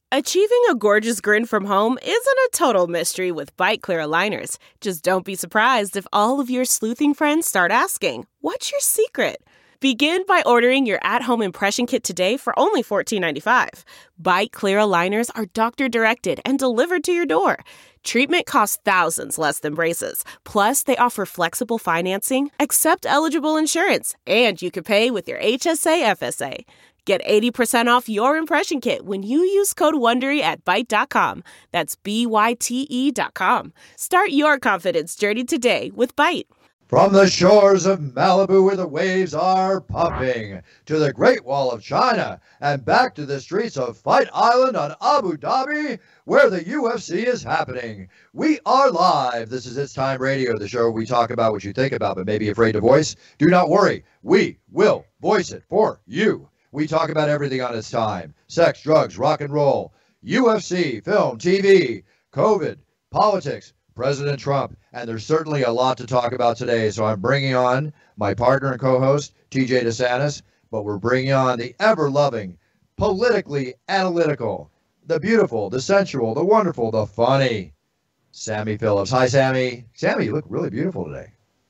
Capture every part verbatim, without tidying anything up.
Achieving a gorgeous grin from home isn't a total mystery with Byte Clear aligners. Just don't be surprised if all of your sleuthing friends start asking, "What's your secret?" Begin by ordering your at-home impression kit today for only fourteen ninety-five. Byte Clear aligners are doctor-directed and delivered to your door. Treatment costs thousands less than braces. Plus, they offer flexible financing, accept eligible insurance, and you can pay with your H S A F S A. Get eighty percent off your impression kit when you use code WONDERY at Byte dot com. That's B Y T E dot com. Start your confidence journey today with Byte. From the shores of Malibu where the waves are pumping, to the Great Wall of China, and back to the streets of Fight Island on Abu Dhabi, where the U F C is happening. We are live. This is It's Time Radio, the show where we talk about what you think about but may be afraid to voice. Do not worry. We will voice it for you. We talk about everything on It's Time. Sex, drugs, rock and roll, U F C, film, T V, COVID, politics, President Trump, and there's certainly a lot to talk about today. So I'm bringing on my partner and co-host, T J DeSantis, but we're bringing on the ever-loving, politically analytical, the beautiful, the sensual, the wonderful, the funny, Sammy Phillips. Hi, Sammy. Sammy, you look really beautiful today.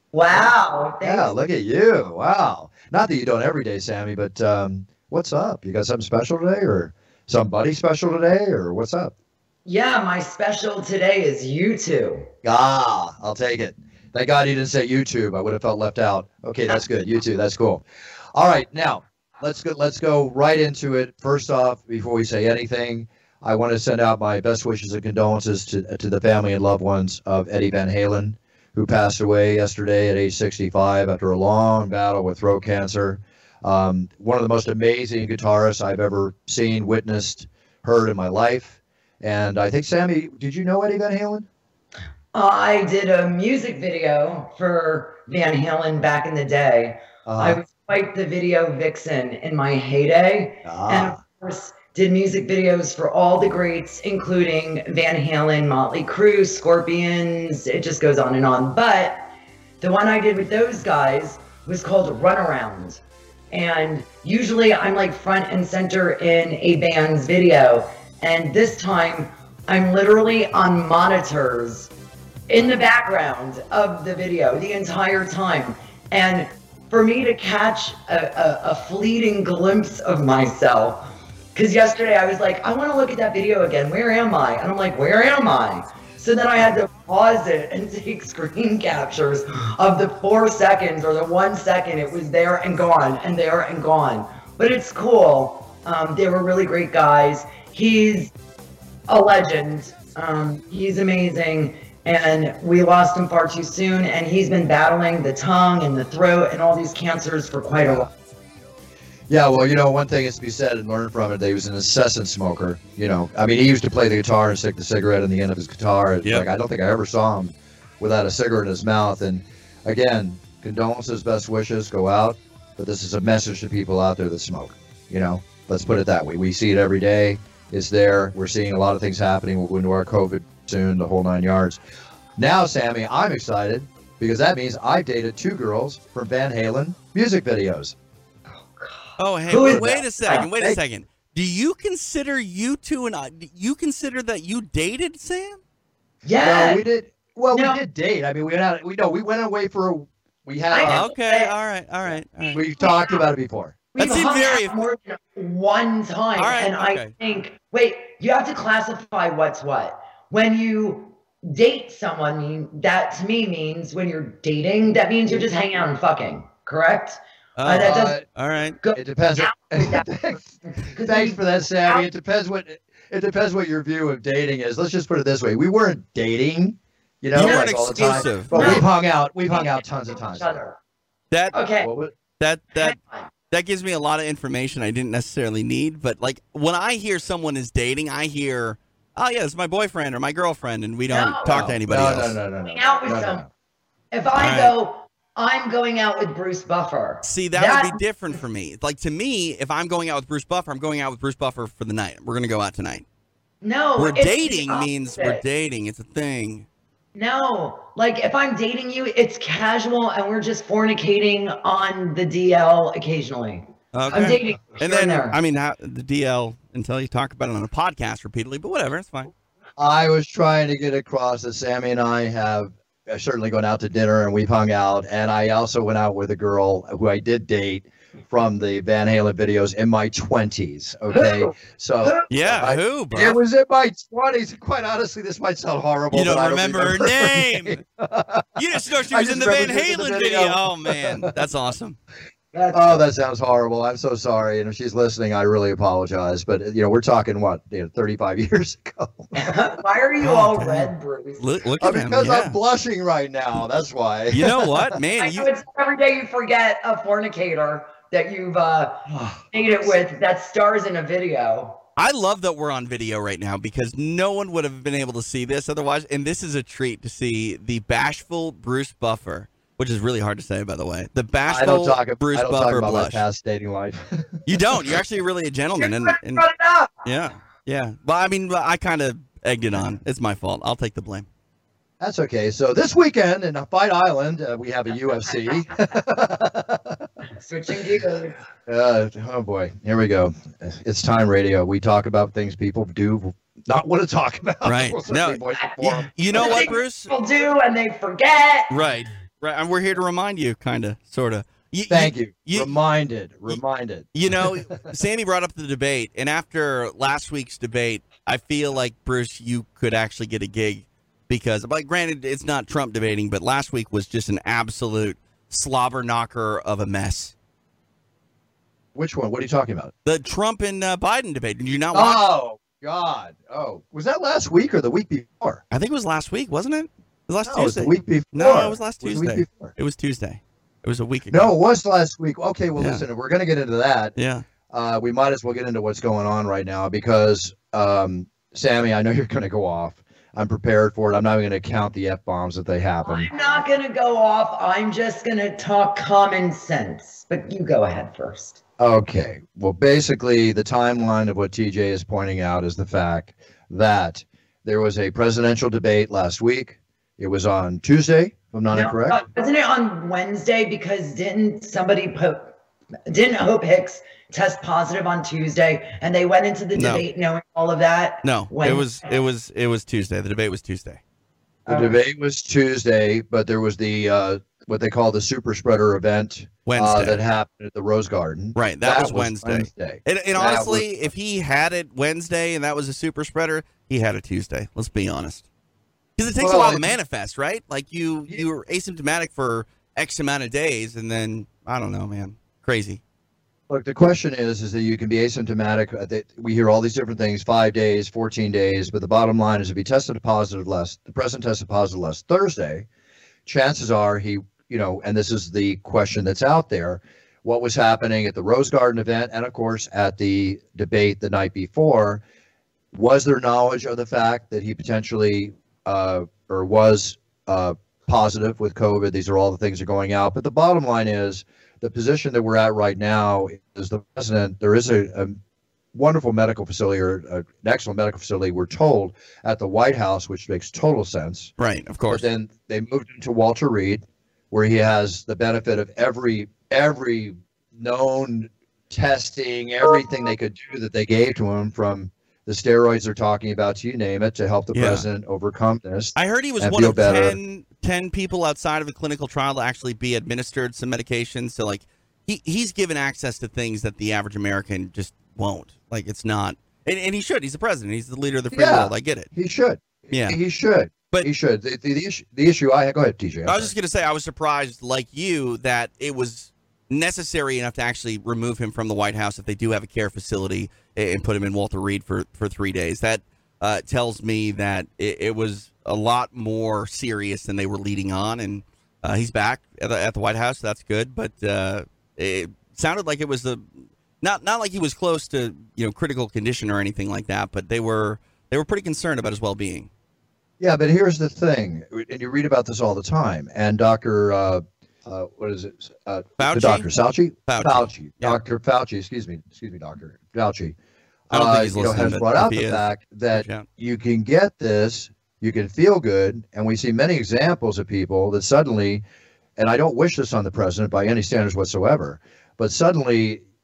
Wow. Thanks. Yeah, look at you. Wow. Not that you don't every day, Sammy, but um, what's up? You got something special today, or somebody special today, or what's up? Yeah, my special today is YouTube. Ah, I'll take it. Thank God you didn't say YouTube. I would have felt left out. Okay, that's good. YouTube, that's cool. All right, now let's go. Let's go right into it. First off, before we say anything, I want to send out my best wishes and condolences to to the family and loved ones of Eddie Van Halen, who passed away yesterday at age sixty-five after a long battle with throat cancer. Um, one of the most amazing guitarists I've ever seen, witnessed, heard in my life. And I think, Sammy, did you know Eddie Van Halen? I did a music video for Van Halen back in the day. Uh, I was quite the video vixen in my heyday. Ah. And of course, did music videos for all the greats, including Van Halen, Motley Crue, Scorpions. It just goes on and on. But the one I did with those guys was called Runaround. And usually I'm like front and center in a band's video. And this time, I'm literally on monitors in the background of the video the entire time. And for me to catch a, a, a fleeting glimpse of myself, because yesterday I was like, I want to look at that video again. Where am I? And I'm like, where am I? So then I had to pause it and take screen captures of the four seconds or the one second it was there and gone and there and gone. But it's cool. Um, they were really great guys. He's a legend. Um, he's amazing. And we lost him far too soon. And he's been battling the tongue and the throat and all these cancers for quite a while. Yeah, well, you know, one thing is to be said and learned from it, that he was an incessant smoker. You know, I mean, he used to play the guitar and stick the cigarette in the end of his guitar. Yep. Like, I don't think I ever saw him without a cigarette in his mouth. And again, condolences, best wishes go out. But this is a message to people out there that smoke. You know, let's put it that way. We see it every day. It's there. We're seeing a lot of things happening. We'll go into our COVID soon, the whole nine yards. Now, Sammy, I'm excited because that means I dated two girls from Van Halen music videos. Oh, hey, wait, wait a second. Wait a second. Do you consider you two and I, do you consider that you dated, Sam? Yeah. No, we did. Well, no. we did date. I mean, we had, we know, we went away for a, we had, uh, okay. All right. All right. All right. We've talked about it before. We've That seems hung very out more than one time. All right, and okay. I think, wait, you have to classify what's what. When you date someone, mean, that to me means when you're dating, that means you're just hanging out and fucking, correct? Uh, Uh, that doesn't all right. go It depends. out with that Thanks, person. thanks for that, Sammy. It depends what it depends what your view of dating is. Let's just put it this way: we weren't dating, you know, You like weren't all the time. exclusive. But No. we've hung out. We've hung out tons of times. Each other. That Okay. What was- that that Hang on. that gives me a lot of information I didn't necessarily need. But like when I hear someone is dating, I hear, oh yeah, it's my boyfriend or my girlfriend, and we don't No. talk no, to anybody no, else. No, no, no, no. Hang out with no, no, some. no. If I All right. go, I'm going out with Bruce Buffer. See, that, That- would be different for me. Like to me, if I'm going out with Bruce Buffer, I'm going out with Bruce Buffer for the night. We're gonna go out tonight. No. We're it's the dating means we're opposite. dating. It's a thing. No, like if I'm dating you, it's casual and we're just fornicating on the D L occasionally. Okay. I'm dating. And then, I mean, how, the D L until you talk about it on a podcast repeatedly, but whatever, it's fine. I was trying to get across that Sammy and I have certainly gone out to dinner and we've hung out. And I also went out with a girl who I did date from the Van Halen videos in my twenties. Okay. So yeah, I, who, bro? It was in my twenties. Quite honestly, this might sound horrible. You don't, but I remember, don't remember her name. You just know she was in the Van Halen the video. video. Oh, man. That's awesome. Oh, that sounds horrible. I'm so sorry. And if she's listening, I really apologize. But, you know, we're talking, what, you know, thirty-five years ago. Why are you oh, all damn. red, Bruce? Look, look uh, at because him. Yeah. I'm blushing right now. That's why. You know what, man? I you... know it's every day you forget a fornicator that you've uh, made it with that stars in a video. I love that we're on video right now because no one would have been able to see this otherwise. And this is a treat to see the bashful Bruce Buffer. Which is really hard to say, by the way. The bashful I don't talk, Bruce I don't Buffer talk about blush. my past dating life. You don't. You're actually really a gentleman. And, and yeah, yeah. Well, I mean, I kind of egged it on. It's my fault. I'll take the blame. That's okay. So this weekend in Fight Island, uh, we have a U F C. Switching gears. Uh, oh boy, here we go. It's time radio. We talk about things people do not want to talk about. Right. No. You, you know what, Bruce? People do and they forget. Right. Right, and we're here to remind you, kind of, sort of. Thank you. you. Reminded, reminded. You know, Sammy brought up the debate, and after last week's debate, I feel like, Bruce, you could actually get a gig because, like, granted, it's not Trump debating, but last week was just an absolute slobber knocker of a mess. Which one? What are you talking about? The Trump and uh, Biden debate. Did you not watch? Oh, God. Oh, was that last week or the week before? I think it was last week, wasn't it? It was last no, Tuesday. It was the week before. No, it was last It was Tuesday. It was Tuesday. It was a week ago. No, it was last week. Okay, well, yeah. listen, we're going to get into that. Yeah. Uh, we might as well get into what's going on right now because, um, Sammy, I know you're going to go off. I'm prepared for it. I'm not even going to count the F-bombs that they happen. I'm not going to go off. I'm just going to talk common sense. But you go ahead first. Okay. Well, basically, the timeline of what T J is pointing out is the fact that there was a presidential debate last week. It was on Tuesday, if I'm not no, incorrect. Uh, wasn't it on Wednesday? Because didn't somebody put, didn't Hope Hicks test positive on Tuesday, and they went into the no. debate knowing all of that? No, Wednesday. it was it was it was Tuesday. The debate was Tuesday. The oh. debate was Tuesday, but there was the uh, what they call the super spreader event Wednesday uh, that happened at the Rose Garden. Right, that, that was, was Wednesday. Wednesday. And, and honestly, was... if he had it Wednesday and that was a super spreader, he had it Tuesday. Let's be honest. Because it takes well, a while to manifest, right? Like you, yeah. you were asymptomatic for X amount of days, and then I don't know, man, crazy. Look, the question is, is that you can be asymptomatic. We hear all these different things: five days, fourteen days. But the bottom line is, if he tested positive last, the president tested positive last Thursday, chances are he, you know, and this is the question that's out there: what was happening at the Rose Garden event, and of course at the debate the night before? Was there knowledge of the fact that he potentially Uh, or was uh, positive with COVID? These are all the things that are going out. But the bottom line is the position that we're at right now is the president. There is a, a wonderful medical facility or a, an excellent medical facility, we're told, at the White House, which makes total sense. Right, of course. But then they moved him to Walter Reed, where he has the benefit of every every known testing, everything they could do that they gave to him, from the steroids they're talking about, you name it, to help the yeah. president overcome this. I heard he was one of ten, ten people outside of a clinical trial to actually be administered some medications. So, like, he, he's given access to things that the average American just won't. Like, it's not. And, and he should. He's the president. He's the leader of the free yeah, world. I get it. He should. Yeah. He should. But he should. The, the, the, issue, the issue I go ahead, T J. I was sorry. just going to say, I was surprised, like you, that it was necessary enough to actually remove him from the White House if they do have a care facility and put him in Walter Reed for, for three days. That uh, tells me that it, it was a lot more serious than they were leading on, and uh, he's back at the, at the White House. So that's good, but uh, it sounded like it was the not not like he was close to you know critical condition or anything like that, but they were they were pretty concerned about his well-being. Yeah, but here's the thing, and you read about this all the time, and Doctor Uh, Uh, what is it? Uh, Fauci? The doctor Fauci. Fauci. Fauci. Yeah. Doctor Fauci. Excuse me. Excuse me, Doctor Fauci. I don't uh, think he's you know, listening. has brought out the is, fact that you can get this, you can feel good, and we see many examples of people that suddenly, and I don't wish this on the president by any standards whatsoever, but suddenly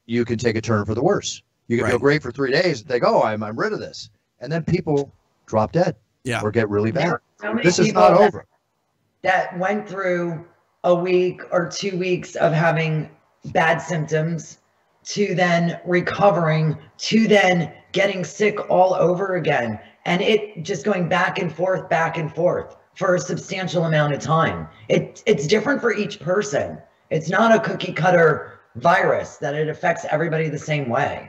you can take a turn for the worse. You can Right. feel great for three days and think, oh, I'm, I'm rid of this. And then people drop dead Yeah. or get really bad. So many This is people not that- over. that went through a week or two weeks of having bad symptoms to then recovering to then getting sick all over again. And it just going back and forth, back and forth for a substantial amount of time. It, it's different for each person. It's not a cookie cutter virus that it affects everybody the same way.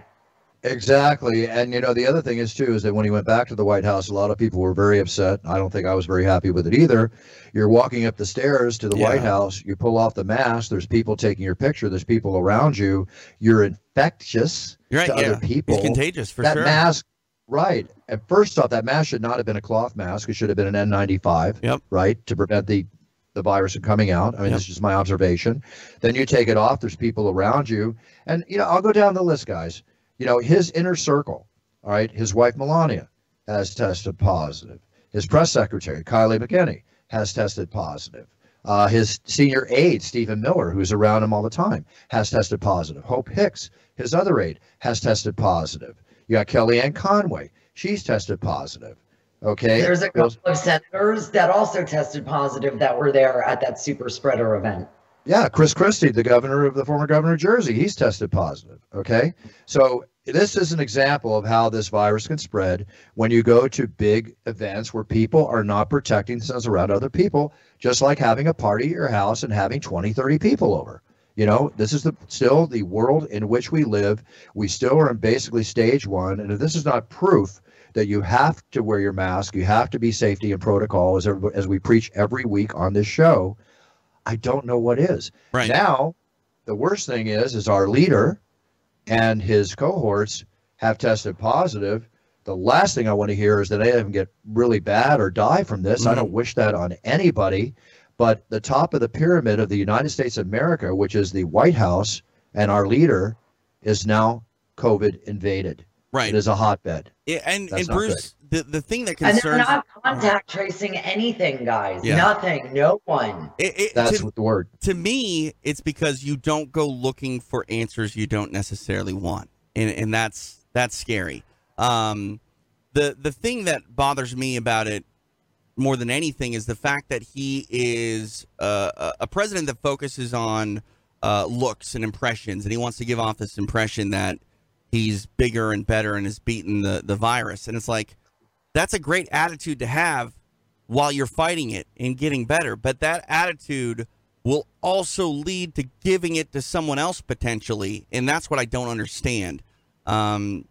Exactly. And, you know, the other thing is, too, is that when he went back to the White House, a lot of people were very upset. I don't think I was very happy with it either. You're walking up the stairs to the Yeah. White House. You pull off the mask. There's people taking your picture. There's people around you. You're infectious You're right. to Yeah. other people. It's contagious for that sure. mask, right. And first off, that mask should not have been a cloth mask. It should have been an N ninety-five, Yep. right, to prevent the, the virus from coming out. I mean, Yep. this is just my observation. Then you take it off. There's people around you. And, you know, I'll go down the list, guys. You know, his inner circle, all right, his wife Melania has tested positive. His press secretary, Kylie McKinney, has tested positive. Uh, his senior aide, Stephen Miller, who's around him all the time, has tested positive. Hope Hicks, his other aide, has tested positive. You got Kellyanne Conway. She's tested positive. Okay. There's a Those- couple of senators that also tested positive that were there at that super spreader event. Yeah, Chris Christie, the governor of the former governor of Jersey, he's tested positive. Okay. So this is an example of how this virus can spread when you go to big events where people are not protecting themselves around other people, just like having a party at your house and having twenty, thirty people over. You know, this is the still the world in which we live. We still are in basically stage one. And if this is not proof that you have to wear your mask, you have to be safety and protocol, as, everybody, as we preach every week on this show, I don't know what is. Right. Now, the worst thing is, is our leader and his cohorts have tested positive. The last thing I want to hear is that any of them get really bad or die from this. Mm-hmm. I don't wish that on anybody. But the top of the pyramid of the United States of America, which is the White House and our leader, is now COVID invaded. Right. It is a hotbed. Yeah, and, That's and not Bruce, the, the thing that And they're concerns not contact tracing anything, guys. Yeah. Nothing. No one. it, it, That's to, the word. to me, it's because you don't go looking for answers you don't necessarily want, and and that's that's scary. Um, the the thing that bothers me about it more than anything is the fact that he is uh, a- a president that focuses on uh, looks and impressions, and he wants to give off this impression that he's bigger and better and has beaten the, the virus. And it's like, that's a great attitude to have while you're fighting it and getting better. But that attitude will also lead to giving it to someone else potentially. And that's what I don't understand. Um,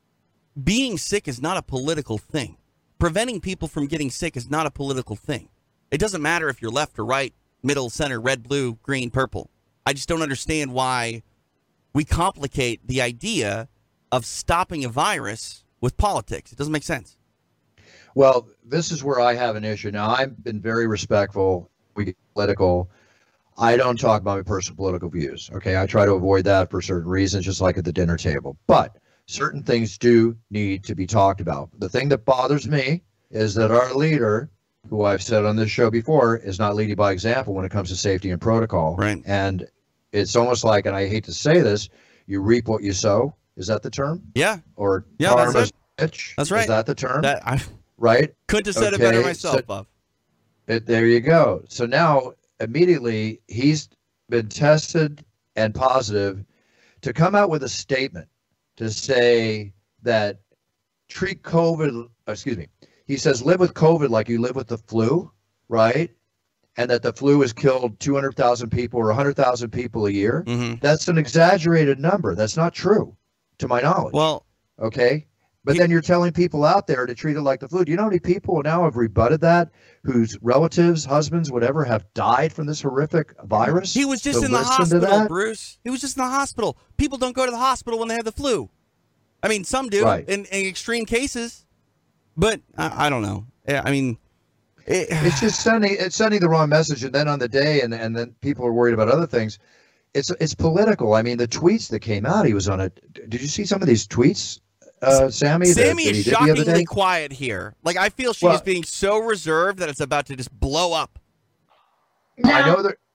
being sick is not a political thing. Preventing people from getting sick is not a political thing. It doesn't matter if you're left or right, middle, center, red, blue, green, purple. I just don't understand why we complicate the idea of stopping a virus with politics. It doesn't make sense. Well, this is where I have an issue. Now, I've been very respectful. We get political. I don't talk about my personal political views. Okay. I try to avoid that for certain reasons, just like at the dinner table. But certain things do need to be talked about. The thing that bothers me is that our leader, who I've said on this show before, is not leading by example when it comes to safety and protocol. Right. And it's almost like, and I hate to say this, you reap what you sow. Is that the term? Yeah, Or Yeah, that's karma's it. bitch? That's right. Is that the term? that I right? couldn't have said it better Okay, myself, so- Buff. It, there you go. So now immediately he's been tested and positive to come out with a statement to say that treat COVID, excuse me. He says, live with COVID like you live with the flu, right? And that the flu has killed two hundred thousand people or one hundred thousand people a year. Mm-hmm. That's an exaggerated number. That's not true, to my knowledge. Well, Okay. But He- then you're telling people out there to treat it like the flu. Do you know how many people now have rebutted that, whose relatives, husbands, whatever, have died from this horrific virus? he was just So in the listen to hospital, that? Bruce. He was just in the hospital. People don't go to the hospital when they have the flu. I mean, some do Right. in, in extreme cases, but I, I don't know. Yeah, I mean, it, It's just sending it's sending the wrong message, and then on the day, and and then people are worried about other things. It's it's political. I mean, the tweets that came out, he was on it. Did you see some of these tweets, uh, Sammy? that- Sammy that he is did the other shockingly day? quiet here. Like, I feel she Well- is being so reserved that it's about to just blow up. I know that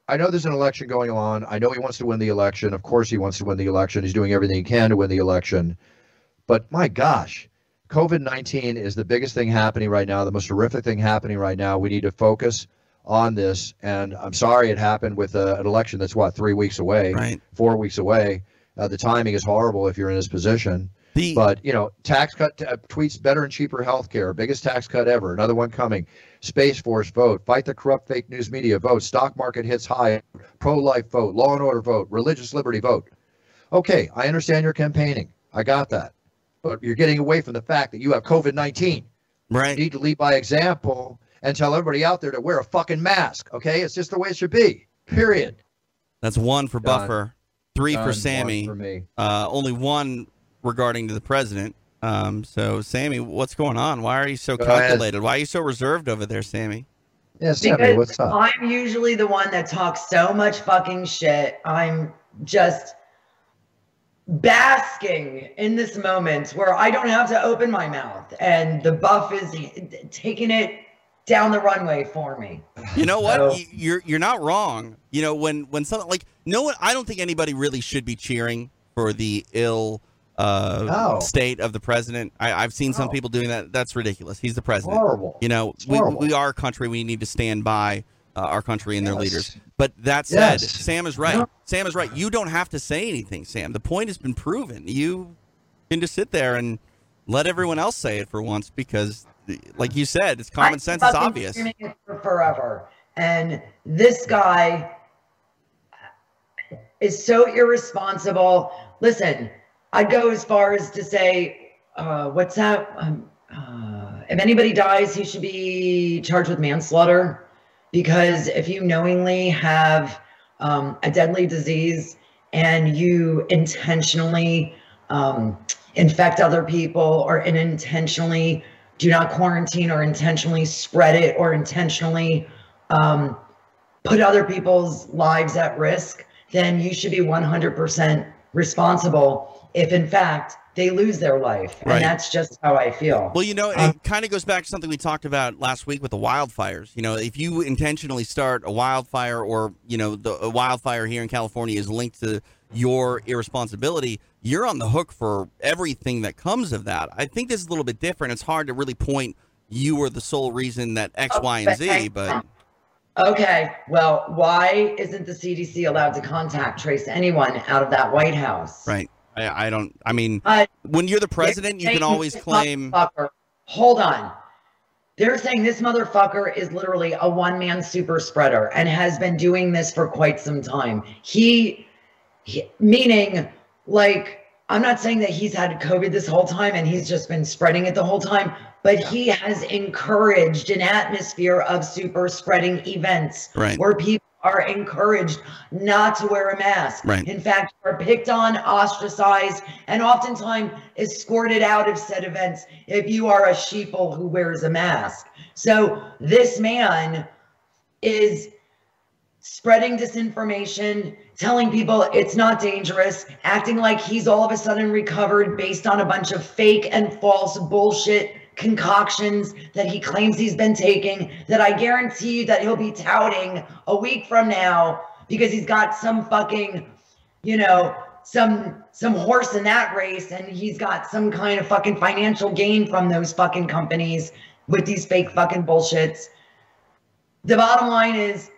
I know there's an election going on. I know he wants to win the election. Of course he wants to win the election. He's doing everything he can to win the election. But my gosh, COVID nineteen is the biggest thing happening right now, the most horrific thing happening right now. We need to focus on this. And I'm sorry it happened with uh, an election that's, what, three weeks away, right. four weeks away. Uh, the timing is horrible if you're in this position. The, but, you know, tax cut uh, tweets better and cheaper health care, biggest tax cut ever, another one coming. Space Force vote, fight the corrupt fake news media vote, stock market hits high, pro-life vote, law and order vote, religious liberty vote. Okay, I understand you're campaigning. I got that. But you're getting away from the fact that you have COVID nineteen. Right. You need to lead by example and tell everybody out there to wear a fucking mask, okay? It's just the way it should be, period. That's one for Done. Buffer, three Done. for Sammy, One for me. Uh, only one regarding to the president. Um, so, Sammy, what's going on? Why are you so Go calculated? ahead. Why are you so reserved over there, Sammy? Yeah, Sammy, Because what's up? I'm usually the one that talks so much fucking shit. I'm just basking in this moment where I don't have to open my mouth, and the buff is taking it down the runway for me. You know what? So- You- You're you're not wrong. You know, when when something like no one, I don't think anybody really should be cheering for the ill uh, No. state of the president. I, I've seen some No. people doing that. That's ridiculous. He's the president. Horrible. You know, It's we, horrible. we are a country. We need to stand by uh, our country and their Yes. leaders. But that said, Yes. Sam is right. Yeah. Sam is right. You don't have to say anything, Sam. The point has been proven. You can just sit there and let everyone else say it for once because, like you said, it's common I've sense. It's been obvious. screaming it for forever. And this guy is so irresponsible. Listen, I'd go as far as to say, uh, what's that? Um, uh, if anybody dies, he should be charged with manslaughter. Because if you knowingly have um, a deadly disease and you intentionally um, infect other people or intentionally do not quarantine or intentionally spread it or intentionally um, put other people's lives at risk, then you should be one hundred percent responsible if in fact they lose their life. Right. And that's just how I feel. Well, you know, Um, it kind of goes back to something we talked about last week with the wildfires. You know, if you intentionally start a wildfire or, you know, the a wildfire here in California is linked to your irresponsibility, you're on the hook for everything that comes of that. I think this is a little bit different. It's hard to really point you were the sole reason that X, Y, and Z, but... Okay, well, why isn't the C D C allowed to contact trace anyone out of that White House? Right. I, I don't, I mean, Uh, when you're the president, you They're can saying always this claim... motherfucker- Hold on. They're saying this motherfucker is literally a one-man super spreader and has been doing this for quite some time. He, he, meaning, like, I'm not saying that he's had COVID this whole time and he's just been spreading it the whole time, but he has encouraged an atmosphere of super spreading events Right. where people are encouraged not to wear a mask. Right. In fact, are picked on, ostracized, and oftentimes escorted out of said events if you are a sheeple who wears a mask. So this man is spreading disinformation, telling people it's not dangerous, acting like he's all of a sudden recovered based on a bunch of fake and false bullshit concoctions that he claims he's been taking, that I guarantee you that he'll be touting a week from now because he's got some fucking, you know, some some horse in that race and he's got some kind of fucking financial gain from those fucking companies with these fake fucking bullshits. The bottom line is,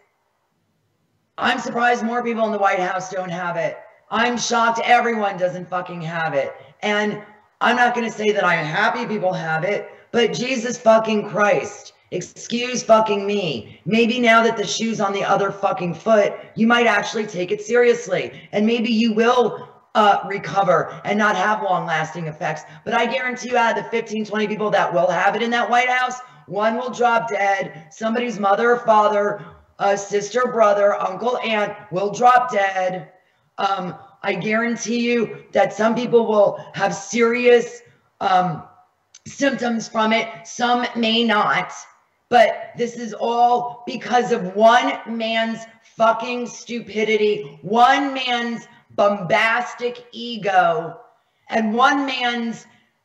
I'm surprised more people in the White House don't have it. I'm shocked everyone doesn't fucking have it. And I'm not going to say that I'm happy people have it, but Jesus fucking Christ, excuse fucking me. Maybe now that the shoe's on the other fucking foot, you might actually take it seriously. And maybe you will uh, recover and not have long lasting effects. But I guarantee you out of the fifteen, twenty people that will have it in that White House, one will drop dead. Somebody's mother or father, uh, sister, brother, uncle, aunt will drop dead. Um, I guarantee you that some people will have serious um, symptoms from it. Some may not. But this is all because of one man's fucking stupidity, one man's bombastic ego, and one man's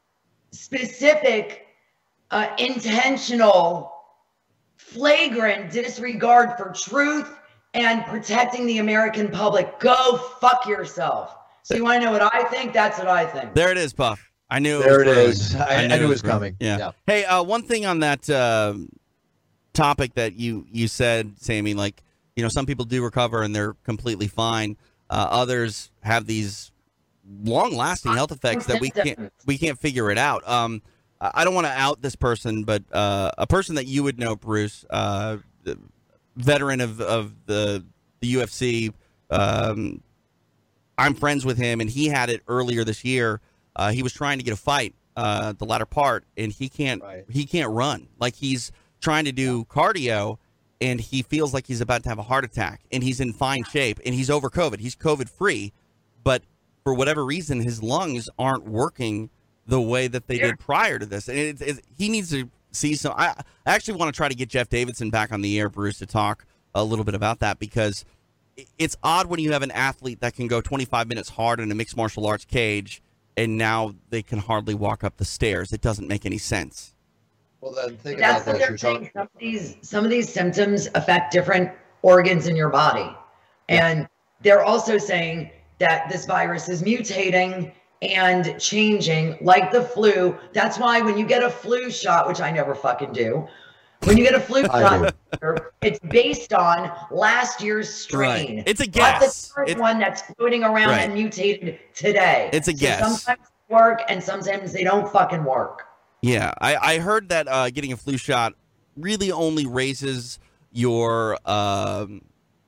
specific, uh, intentional, flagrant disregard for truth and protecting the American public. Go fuck yourself. So you want to know what I think? That's what I think. There it is, Puff. I knew it there was it brewing. is. I, I knew, I knew it was brewing. coming. Yeah. yeah. Hey, uh, one thing on that uh, topic that you you said, Sammy, like, you know, some people do recover and they're completely fine. Uh, others have these long-lasting health effects that we can't we can't figure it out. Um, I don't want to out this person, but uh, a person that you would know, Bruce, uh, veteran of of the the U F C. Um, I'm friends with him, and he had it earlier this year. Uh, he was trying to get a fight, uh, the latter part, and he can't. Right. He can't run. Like, he's trying to do cardio, and he feels like he's about to have a heart attack. And he's in fine shape, and he's over COVID. He's COVID free, but for whatever reason, his lungs aren't working the way that they Yeah. did prior to this. And it, it, he needs to see some. I, I actually want to try to get Jeff Davidson back on the air, Bruce, to talk a little bit about that, because it's odd when you have an athlete that can go twenty-five minutes hard in a mixed martial arts cage, and now they can hardly walk up the stairs. It doesn't make any sense. Well, then think That's about what that. they're You're saying. talking. Some of these, some of these symptoms affect different organs in your body, and they're also saying that this virus is mutating and changing, like the flu. That's why when you get a flu shot, which I never fucking do, when you get a flu I shot, it's based on last year's strain. Right. It's a Not guess. the current It's- one that's floating around Right. and mutated today. It's a So guess. Sometimes they work and sometimes they don't fucking work. Yeah, I, I heard that uh, getting a flu shot really only raises your, um,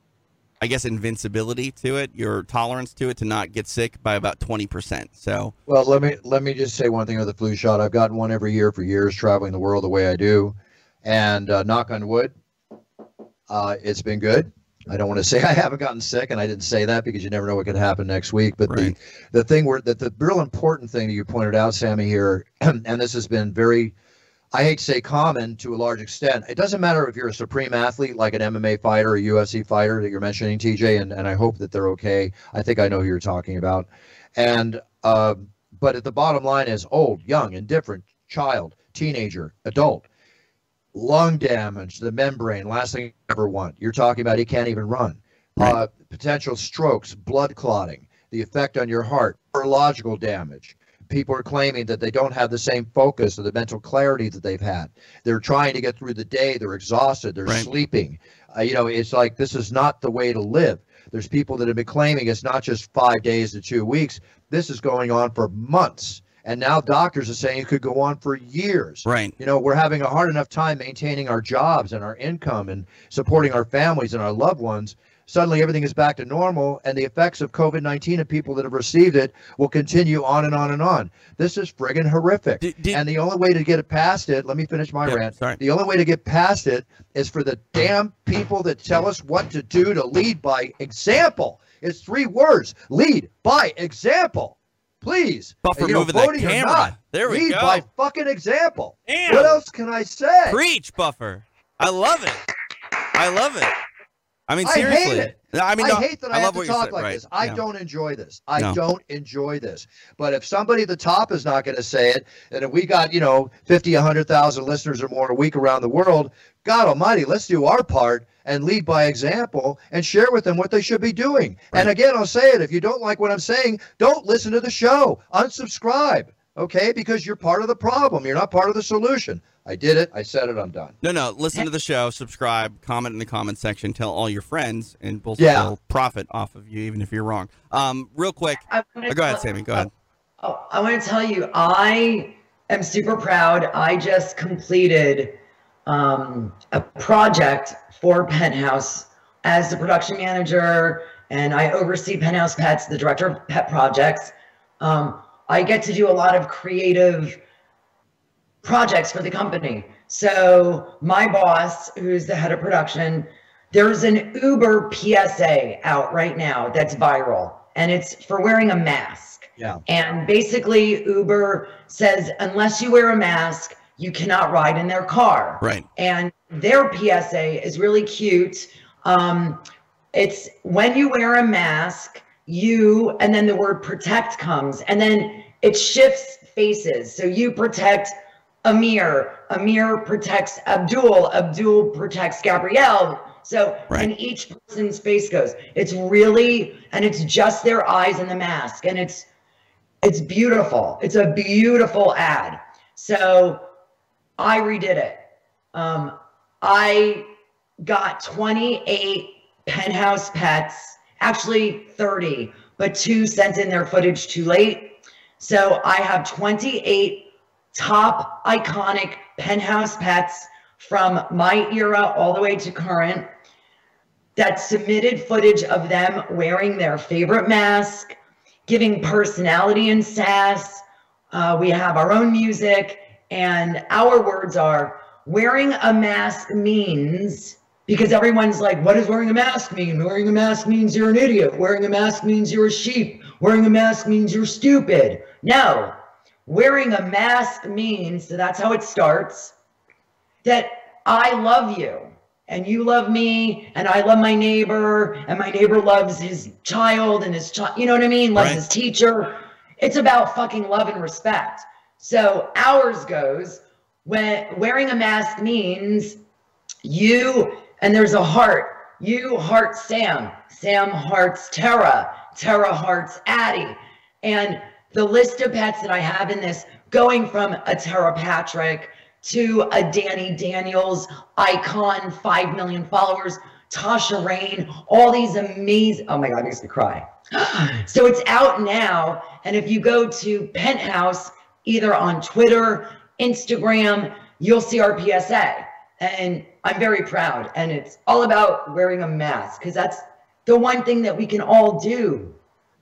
I guess, invincibility to it, your tolerance to it, to not get sick by about twenty percent. So, Well, let me let me just say one thing with the flu shot. I've gotten one every year for years, traveling the world the way I do, and uh, knock on wood, uh, it's been good. I don't want to say I haven't gotten sick, and I didn't say that because you never know what could happen next week. But Right. the the thing where that the real important thing that you pointed out, Sammy, here, and this has been very, I hate to say common to a large extent. It doesn't matter if you're a supreme athlete like an M M A fighter, a U F C fighter that you're mentioning, T J, and, and I hope that they're okay. I think I know who you're talking about. And uh, but at the bottom line is old, young, indifferent, child, teenager, adult, lung damage, the membrane, last thing you ever want. You're talking about he can't even run. Right. Uh, potential strokes, blood clotting, the effect on your heart, neurological damage. People are claiming that they don't have the same focus or the mental clarity that they've had. They're trying to get through the day. They're exhausted. They're Right. sleeping. Uh, you know, it's like this is not the way to live. There's people that have been claiming it's not just five days to two weeks. This is going on for months. And now doctors are saying it could go on for years. right. You know, we're having a hard enough time maintaining our jobs and our income and supporting our families and our loved ones. Suddenly everything is back to normal, and the effects of COVID nineteen and people that have received it will continue on and on and on. This is friggin' horrific. Did- did- and the only way to get it past it, let me finish my Yeah, rant. sorry. The only way to get past it is for the damn people that tell us what to do to lead by example. It's three words: lead by example. Please. Buffer you know, moving that voting or camera. not, There we lead go. by fucking example. Damn. What else can I say? Preach, Buffer. I love it. I love it. I mean, I seriously. hate it. I mean, I no, hate that I, I have love to what you talk said. like Right. this. I Yeah. don't enjoy this. I No. don't enjoy this. But if somebody at the top is not going to say it, and if we got, you know, fifty, one hundred thousand listeners or more a week around the world, God almighty, let's do our part and lead by example and share with them what they should be doing. Right. And again, I'll say it. If you don't like what I'm saying, don't listen to the show. Unsubscribe, okay? Because you're part of the problem. You're not part of the solution. I did it. I said it. I'm done. No, no. Listen to the show, subscribe, comment in the comment section, tell all your friends, and we'll Yeah. still profit off of you, even if you're wrong. Um, real quick. I wanna Oh, go ahead, tell- Sammy. Go ahead. Oh, I want to tell you, I am super proud. I just completed um, a project for Penthouse as the production manager, and I oversee Penthouse Pets, the director of pet projects. Um, I get to do a lot of creative projects for the company. So my boss, who's the head of production, there's an Uber P S A out right now that's viral, and it's for wearing a mask. Yeah. And basically, Uber says, unless you wear a mask, you cannot ride in their car. Right. And their P S A is really cute. Um, it's when you wear a mask, you, and then the word protect comes, and then it shifts faces. So you protect Amir, Amir protects Abdul, Abdul protects Gabrielle. So, Right. and each person's face goes. It's really, and it's just their eyes and the mask, and it's it's beautiful. It's a beautiful ad. So I redid it. Um, I got twenty-eight Penthouse pets, actually thirty, but two sent in their footage too late. So I have twenty-eight top iconic Penthouse pets from my era all the way to current that submitted footage of them wearing their favorite mask, giving personality and sass. Uh, we have our own music, and our words are, wearing a mask means, because everyone's like, what does wearing a mask mean? Wearing a mask means you're an idiot. Wearing a mask means you're a sheep. Wearing a mask means you're stupid. No, wearing a mask means, so that's how it starts, that I love you and you love me and I love my neighbor and my neighbor loves his child and his child, you know what I mean? Loves Right. his teacher. It's about fucking love and respect. So ours goes, when wearing a mask means you, and there's a heart, you heart Sam, Sam hearts Tara, Tara hearts Addie. And the list of pets that I have in this, going from a Tara Patrick to a Danny Daniels icon, five million followers, Tasha Rain, all these amazing, oh my God, I used to cry. So it's out now. And if you go to Penthouse, either on Twitter, Instagram, you'll see our P S A. And I'm very proud. And it's all about wearing a mask, because that's the one thing that we can all do.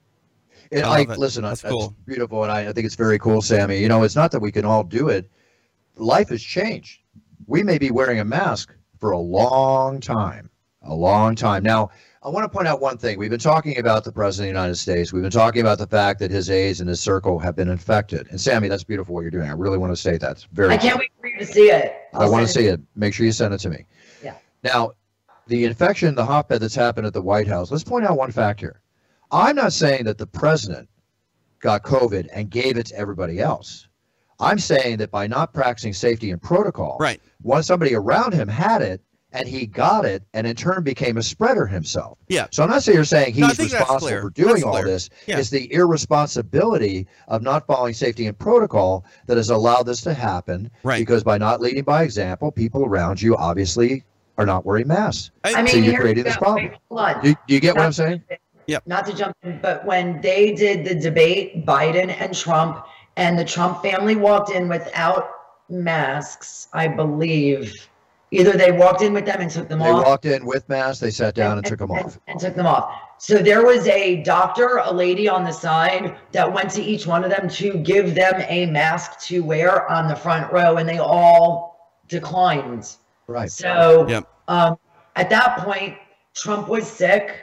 And I I, love it. listen, That's that's cool. beautiful, and I, I think it's very cool, Sammy. You know, it's not that we can all do it. Life has changed. We may be wearing a mask for a long time, a long time. Now, I want to point out one thing. We've been talking about the President of the United States. We've been talking about the fact that his aides and his circle have been infected. And Sammy, that's beautiful what you're doing. I really want to say that. It's very I can't wait for you to see it. I I'll want to send see it. Make sure you send it to me. Yeah. Now, the infection, the hotbed that's happened at the White House, let's point out one fact here. I'm not saying that the president got COVID and gave it to everybody else. I'm saying that by not practicing safety and protocol, Right. once somebody around him had it and he got it and in turn became a spreader himself. Yeah. So I'm not saying you're saying No, I he's think that's responsible clear. for doing That's all clear. this. Yeah. It's the irresponsibility of not following safety and protocol that has allowed this to happen. Right. Because by not leading by example, people around you obviously are not wearing masks. I mean, So you're here's creating this the- problem. wait, hold on. Do, do you get what I'm Not- saying? Yep. Not to jump in, but when they did the debate, Biden and Trump, and the Trump family walked in without masks, I believe. Either they walked in with them and took them They off. walked in with masks, they sat down and took them off. And took them off. So there was a doctor, a lady on the side that went to each one of them to give them a mask to wear on the front row, and they all declined. Right. So Yep. um, at that point, Trump was sick.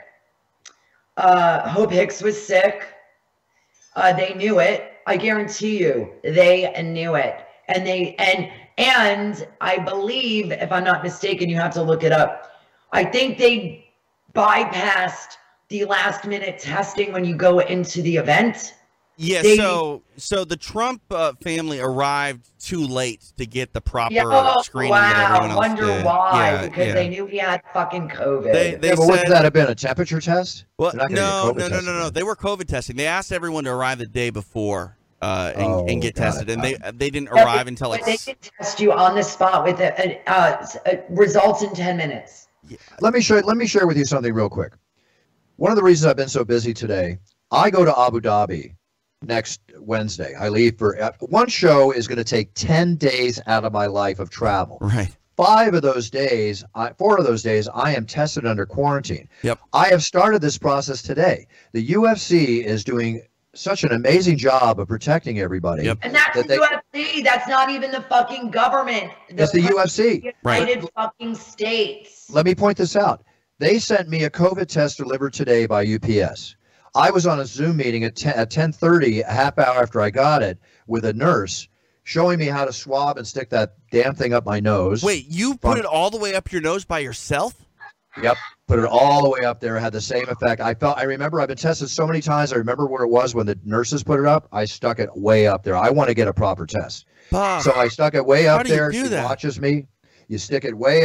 Uh, Hope Hicks was sick. Uh, they knew it. I guarantee you, they knew it. And they and and I believe, if I'm not mistaken, you have to look it up. I think they bypassed the last minute testing when you go into the event. Yeah, They- so so the Trump uh, family arrived too late to get the proper Yeah, oh, screening that everyone wow. else Wonder did. why? Yeah, because yeah. they knew he had fucking COVID. They- they Yeah, but wouldn't said- that have been a temperature test? Well, They're not gonna no, get COVID no, no, tested. no, no. They were COVID testing. They asked everyone to arrive the day before uh, and, Oh, and get got tested, it, and got they they didn't Yeah, arrive but- until like but they s- can test you on the spot with a, a, uh, a results in ten minutes. Let me show. Let me share with you something real quick. One of the reasons I've been so busy today, I go to Abu Dhabi next Wednesday. I leave for uh, one show is going to take ten days out of my life of travel. right. Five of those days, I, four of those days, I am tested under quarantine. Yep. I have started this process today. The U F C is doing such an amazing job of protecting everybody. Yep. And that's That the they- U F C. That's not even the fucking government. It's the U F C. Right. United fucking States. Let me point this out. They sent me a COVID test delivered today by U P S. I was on a Zoom meeting at ten, at ten thirty, a half hour after I got it, with a nurse showing me how to swab and stick that damn thing up my nose. Wait, you put it all the way up your nose by yourself? Yep. Put it all the way up there. It had the same effect. I felt. I remember I've been tested so many times. I remember where it was when the nurses put it up. I stuck it way up there. I want to get a proper test. Bob, So I stuck it way How up do you there. do She that? watches me. You stick it way up.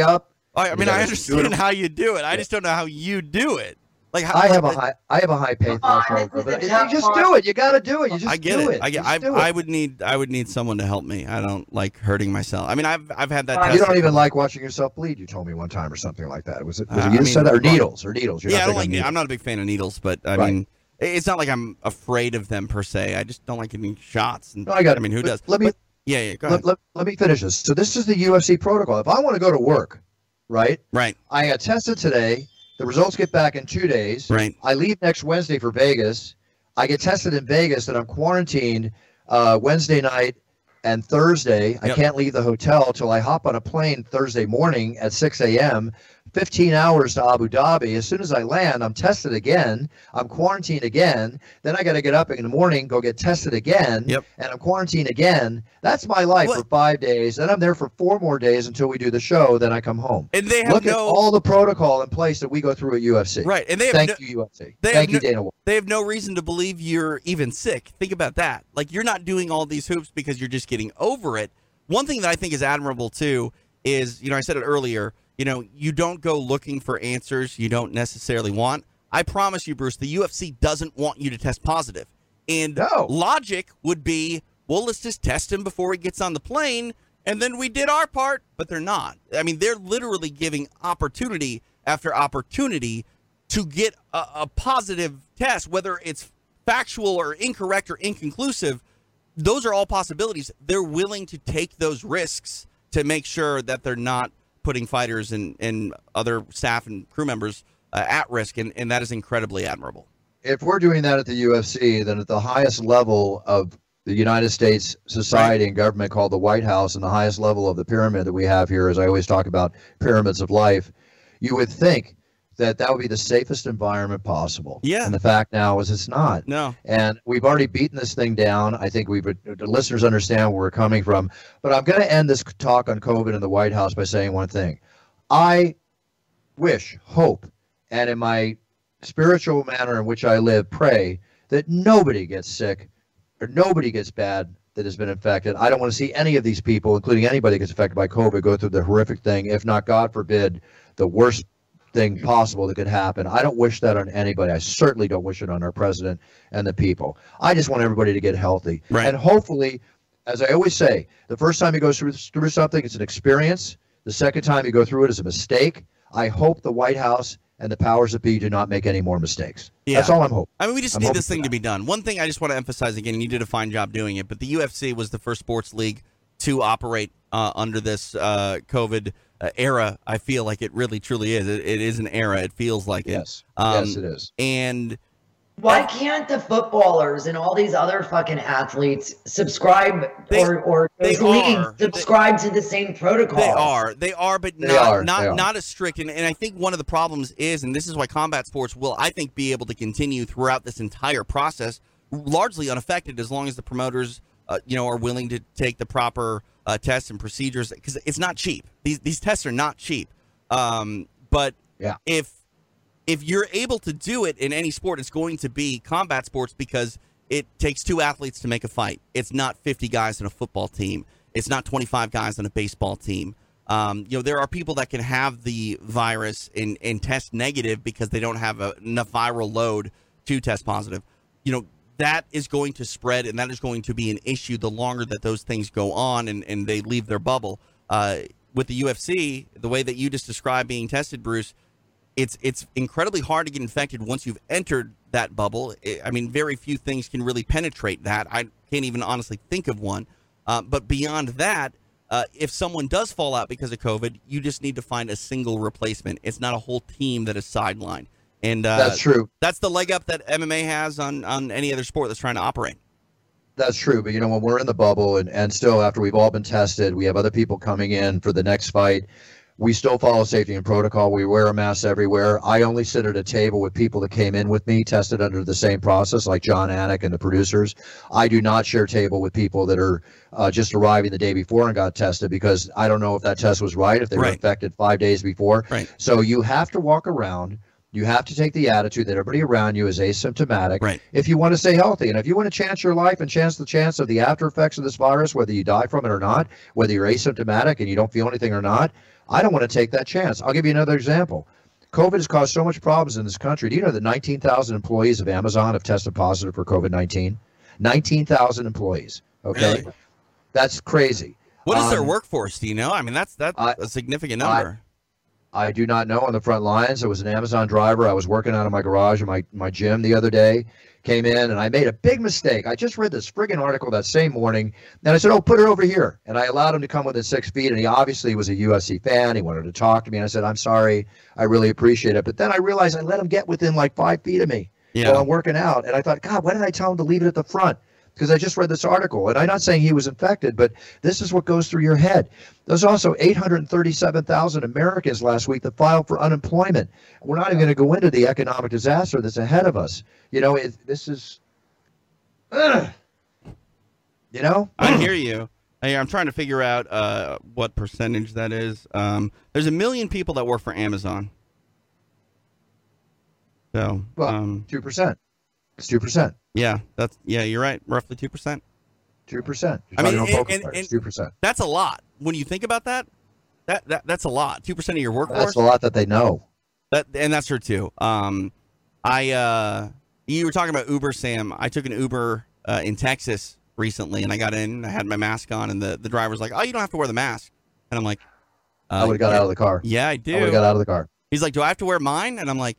I, I mean, gotta I do understand it. how you do it. I just don't know how you do it. Like how, I have a like, high, I have a high pay Come on, threshold, this is but a you tough just one. do it. You got to do it. You just I get do it. it. I get. Just I, do I it. would need. I would need someone to help me. I don't like hurting myself. I mean, I've I've had that. You You tested. don't even like watching yourself bleed. You told me one time or something like that. Was it? Was Uh, it you I said mean, that or well, needles or needles? You're Yeah, not I don't big on like. needles. I'm not a big fan of needles, but I Right. mean, it's not like I'm afraid of them per se. I just don't like getting shots. And No, I got. I mean, who but does? Let me But- yeah, yeah. Go ahead. let, let, let me finish this. So this is the U F C protocol. If I want to go to work, right? Right. I got tested today. The results get back in two days. Right. I leave next Wednesday for Vegas. I get tested in Vegas, and I'm quarantined uh, Wednesday night and Thursday. I Yep. can't leave the hotel till I hop on a plane Thursday morning at six a.m. fifteen hours to Abu Dhabi. As soon as I land, I'm tested again. I'm quarantined again. Then I got to get up in the morning, go get tested again, Yep. and I'm quarantined again. That's my life What? for five days. Then I'm there for four more days until we do the show. Then I come home. And they have Look at no. all the protocol in place that we go through at U F C. Right. And they have Thank no, you, U F C. they Thank have you, no- Dana White. they have no reason to believe you're even sick. Think about that. Like, you're not doing all these hoops because you're just getting over it. One thing that I think is admirable too is, you know, I said it earlier, you know, you don't go looking for answers you don't necessarily want. I promise you, Bruce, the U F C doesn't want you to test positive. And No. logic would be, well, let's just test him before he gets on the plane, and then we did our part, but they're not. I mean, they're literally giving opportunity after opportunity to get a, a positive test, whether it's factual or incorrect or inconclusive. Those are all possibilities. They're willing to take those risks to make sure that they're not putting fighters and, and other staff and crew members uh, at risk, and, and that is incredibly admirable. If we're doing that at the U F C, then at the highest level of the United States society and government called the White House, and the highest level of the pyramid that we have here, as I always talk about pyramids of life, you would think that that would be the safest environment possible. Yeah. And the fact now is it's not. No. And we've already beaten this thing down. I think we've the listeners understand where we're coming from. But I'm going to end this talk on COVID in the White House by saying one thing. I wish, hope, and in my spiritual manner in which I live, pray that nobody gets sick or nobody gets bad that has been infected. I don't want to see any of these people, including anybody that gets affected by COVID, go through the horrific thing, if not, God forbid, the worst thing possible that could happen. I don't wish that on anybody. I certainly don't wish it on our president and the people. I just want everybody to get healthy. Right. And hopefully, as I always say, the first time you go through, through something, it's an experience. The second time you go through it is a mistake. I hope the White House and the powers that be do not make any more mistakes. Yeah. That's all I'm hoping. I mean, we just I'm need hoping this for thing to that. be done. One thing I just want to emphasize again, and you did a fine job doing it, but the U F C was the first sports league to operate uh, under this uh, COVID uh, era. I feel like it really, truly is. It, it is an era. It feels like it. Yes. Um, yes, it is. And Why can't the footballers and all these other fucking athletes subscribe They- or or they those leagues are. subscribe to the same protocol? They are, they are, but They not are, not they are. not as strict. And, and I think one of the problems is, and this is why combat sports will, I think, be able to continue throughout this entire process, largely unaffected, as long as the promoters, uh, you know, are willing to take the proper uh, tests and procedures, because it's not cheap. These these tests are not cheap. Um, but Yeah. if if you're able to do it in any sport, it's going to be combat sports, because it takes two athletes to make a fight. It's not fifty guys in a football team. It's not twenty-five guys on a baseball team. Um, you know, there are people that can have the virus and, and test negative because they don't have a, enough viral load to test positive. You know, that is going to spread, and that is going to be an issue the longer that those things go on and, and they leave their bubble. Uh, with the U F C, the way that you just described being tested, Bruce, it's it's incredibly hard to get infected once you've entered that bubble. I I mean, very few things can really penetrate that. I can't even honestly think of one. Uh, but beyond that, uh, if someone does fall out because of COVID, you just need to find a single replacement. It's not a whole team that is sidelined. And uh, That's true. That's the leg up that M M A has on, on any other sport that's trying to operate. That's true. But, you know, when we're in the bubble and, and still after we've all been tested, we have other people coming in for the next fight. We still follow safety and protocol. We wear a mask everywhere. I only sit at a table with people that came in with me, tested under the same process, like John Anik and the producers. I do not share table with people that are uh, just arriving the day before and got tested, because I don't know if that test was right, if they were Right. infected five days before. Right. So you have to walk around You have to take the attitude that everybody around you is asymptomatic right. if you want to stay healthy. And if you want to chance your life and chance the chance of the after effects of this virus, whether you die from it or not, whether you're asymptomatic and you don't feel anything or not, I don't want to take that chance. I'll give you another example. COVID has caused so much problems in this country. Do you know that nineteen thousand employees of Amazon have tested positive for COVID nineteen? nineteen thousand employees. Okay. Really? That's crazy. What is um, their workforce? Do you know? I mean, that's that's I, a significant number. I, I do not know on the front lines. I was an Amazon driver. I was working out of my garage in my, my gym the other day, came in, and I made a big mistake. I just read this friggin' article that same morning, and I said, oh, put it over here. And I allowed him to come within six feet, and he obviously was a U F C fan. He wanted to talk to me, and I said, I'm sorry. I really appreciate it. But then I realized I let him get within like five feet of me yeah. while I'm working out, and I thought, God, why did I tell him to leave it at the front? Because I just read this article, and I'm not saying he was infected, but this is what goes through your head. There's also eight hundred thirty-seven thousand Americans last week that filed for unemployment. We're not even going to go into the economic disaster that's ahead of us. You know, it, this is, uh, you know? I hear you. I, I'm trying to figure out uh, what percentage that is. Um, there's a million people that work for Amazon. So, well, um, two percent. It's two percent. Yeah, that's yeah, you're right. Roughly two percent. Two percent. I mean, and two percent. That's a lot. When you think about that, that, that that's a lot. Two percent of your workforce. That's a lot that they know. That and that's true too. Um, I uh, you were talking about Uber, Sam. I took an Uber uh, in Texas recently, and I got in. I had my mask on, and the the driver was like, "Oh, you don't have to wear the mask." And I'm like, uh, "I would have got yeah, out of the car." Yeah, I do. I would have got out of the car. He's like, "Do I have to wear mine?" And I'm like,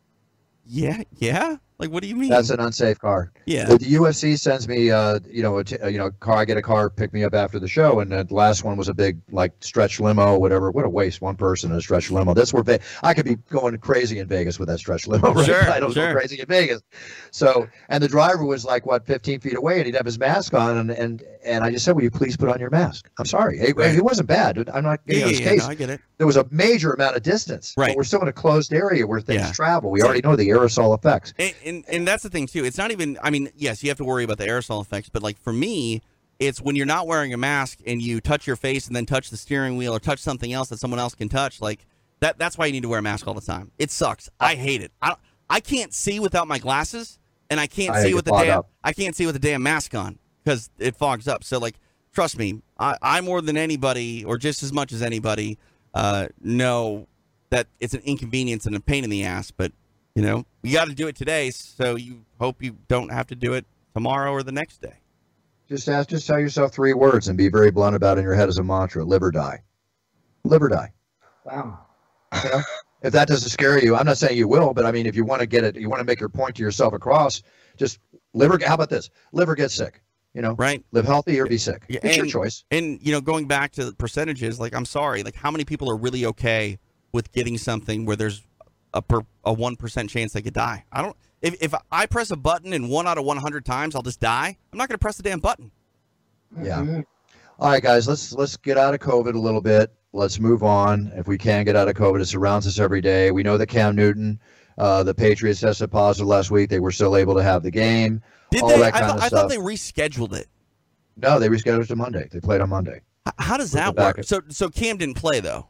"Yeah, yeah." Like, what do you mean? That's an unsafe car. Yeah. The, the U F C sends me, uh, you know, a t- uh, you know, car. I get a car, pick me up after the show, and the last one was a big, like, stretch limo, whatever. What a waste! One person in a stretch limo. That's where Ve- I could be going crazy in Vegas with that stretch limo. Right? Sure, I don't sure. go crazy in Vegas. So, and the driver was like, what, fifteen feet away, and he'd have his mask on, and and, and I just said, "Will you please put on your mask?" I'm sorry, it, Right. it wasn't bad. I'm not getting Yeah, on his yeah, case. no, I get it. There was a major amount of distance. Right. But we're still in a closed area where things Yeah. travel. We already know the aerosol effects. And, and and that's the thing too. It's not even. I mean, yes, you have to worry about the aerosol effects, but like for me, it's when you're not wearing a mask and you touch your face and then touch the steering wheel or touch something else that someone else can touch. Like that. That's why you need to wear a mask all the time. It sucks. I hate it. I I can't see without my glasses, and I can't I see get with the fogged damn. up. I can't see with the damn mask on because it fogs up. So like, trust me, I, I more than anybody, or just as much as anybody, uh, know that it's an inconvenience and a pain in the ass, but. You know, you got to do it today, so you hope you don't have to do it tomorrow or the next day. Just ask, just tell yourself three words and be very blunt about it in your head as a mantra: live or die. Live or die. Wow. You know? If that doesn't scare you, I'm not saying you will, but I mean, if you want to get it, you want to make your point to yourself across, just live or, how about this? Live or get sick, you know? Right. Live healthy or be sick. Yeah, It's and, your choice. And, you know, going back to the percentages, like, I'm sorry, like, how many people are really okay with getting something where there's a per, a one percent chance they could die? I don't, if, if I press a button and one out of one hundred times I'll just die, I'm not going to press the damn button. Yeah. Mhm. All right, guys, let's let's get out of COVID a little bit. Let's move on. If we can get out of COVID, it surrounds us every day. We know that Cam Newton, uh, the Patriots tested positive last week. They were still able to have the game. Did all they? that I, kind thought, of I stuff. thought they rescheduled it. No, they rescheduled it to Monday. They played on Monday. H- How does With that the work? backup. So, so Cam didn't play, though.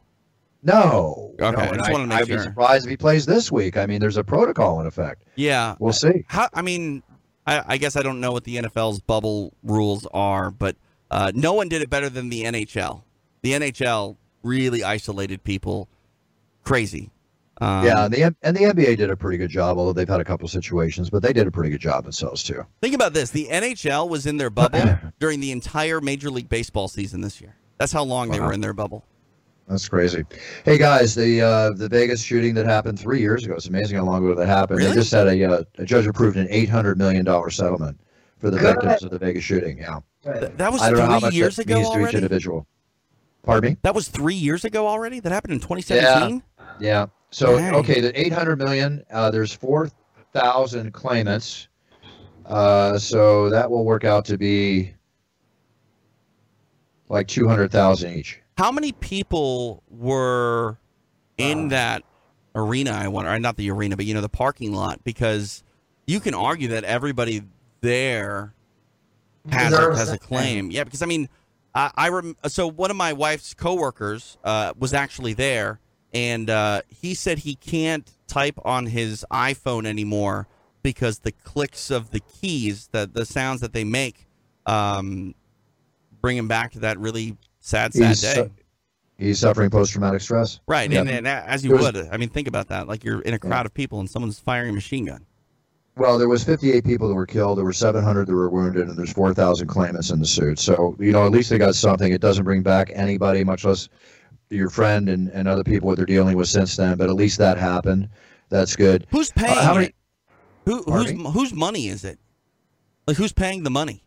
No. Okay, no, I and just wanted to make I'd sure. be surprised if he plays this week. I mean, there's a protocol in effect. Yeah. We'll see. How, I mean, I, I guess I don't know what the N F L's bubble rules are, but uh, no one did it better than the N H L. The N H L really isolated people crazy. Um, Yeah, and the and the N B A did a pretty good job, although they've had a couple situations, but they did a pretty good job themselves too. Think about this. The N H L was in their bubble during the entire Major League Baseball season this year. That's how long they Wow. were in their bubble. That's crazy. Hey guys, the uh, the Vegas shooting that happened three years ago. It's amazing how long ago that happened. Really? They just had a, uh, a judge approved an eight hundred million dollar settlement for the Good. victims of the Vegas shooting. Yeah, Th- that was I don't know how three much years that ago means to each already? individual. Pardon me? That was three years ago already? That happened in twenty seventeen? Yeah. So Dang. okay, the eight hundred million. Uh, there's four thousand claimants. Uh, so that will work out to be like two hundred thousand each. How many people were in that arena, I wonder? Or not the arena, but, you know, the parking lot, because you can argue that everybody there has a, Deserves has a it. claim. Yeah, because, I mean, I, I rem- so one of my wife's coworkers uh, was actually there, and uh, he said he can't type on his iPhone anymore because the clicks of the keys, the the sounds that they make, um, bring him back to that really sad, sad He's, day. su- he's suffering post-traumatic stress. Right, Yeah. and, and as you There was- would, I mean, think about that. Like you're in a crowd of people and someone's firing a machine gun. Well, there was fifty-eight people that were killed. There were seven hundred that were wounded, and there's four thousand claimants in the suit. So, you know, at least they got something. It doesn't bring back anybody, much less your friend and, and other people what they're dealing with since then. But at least that happened. That's good. Who's paying Uh, how many- it? Who, whose, whose money is it? Like, who's paying the money?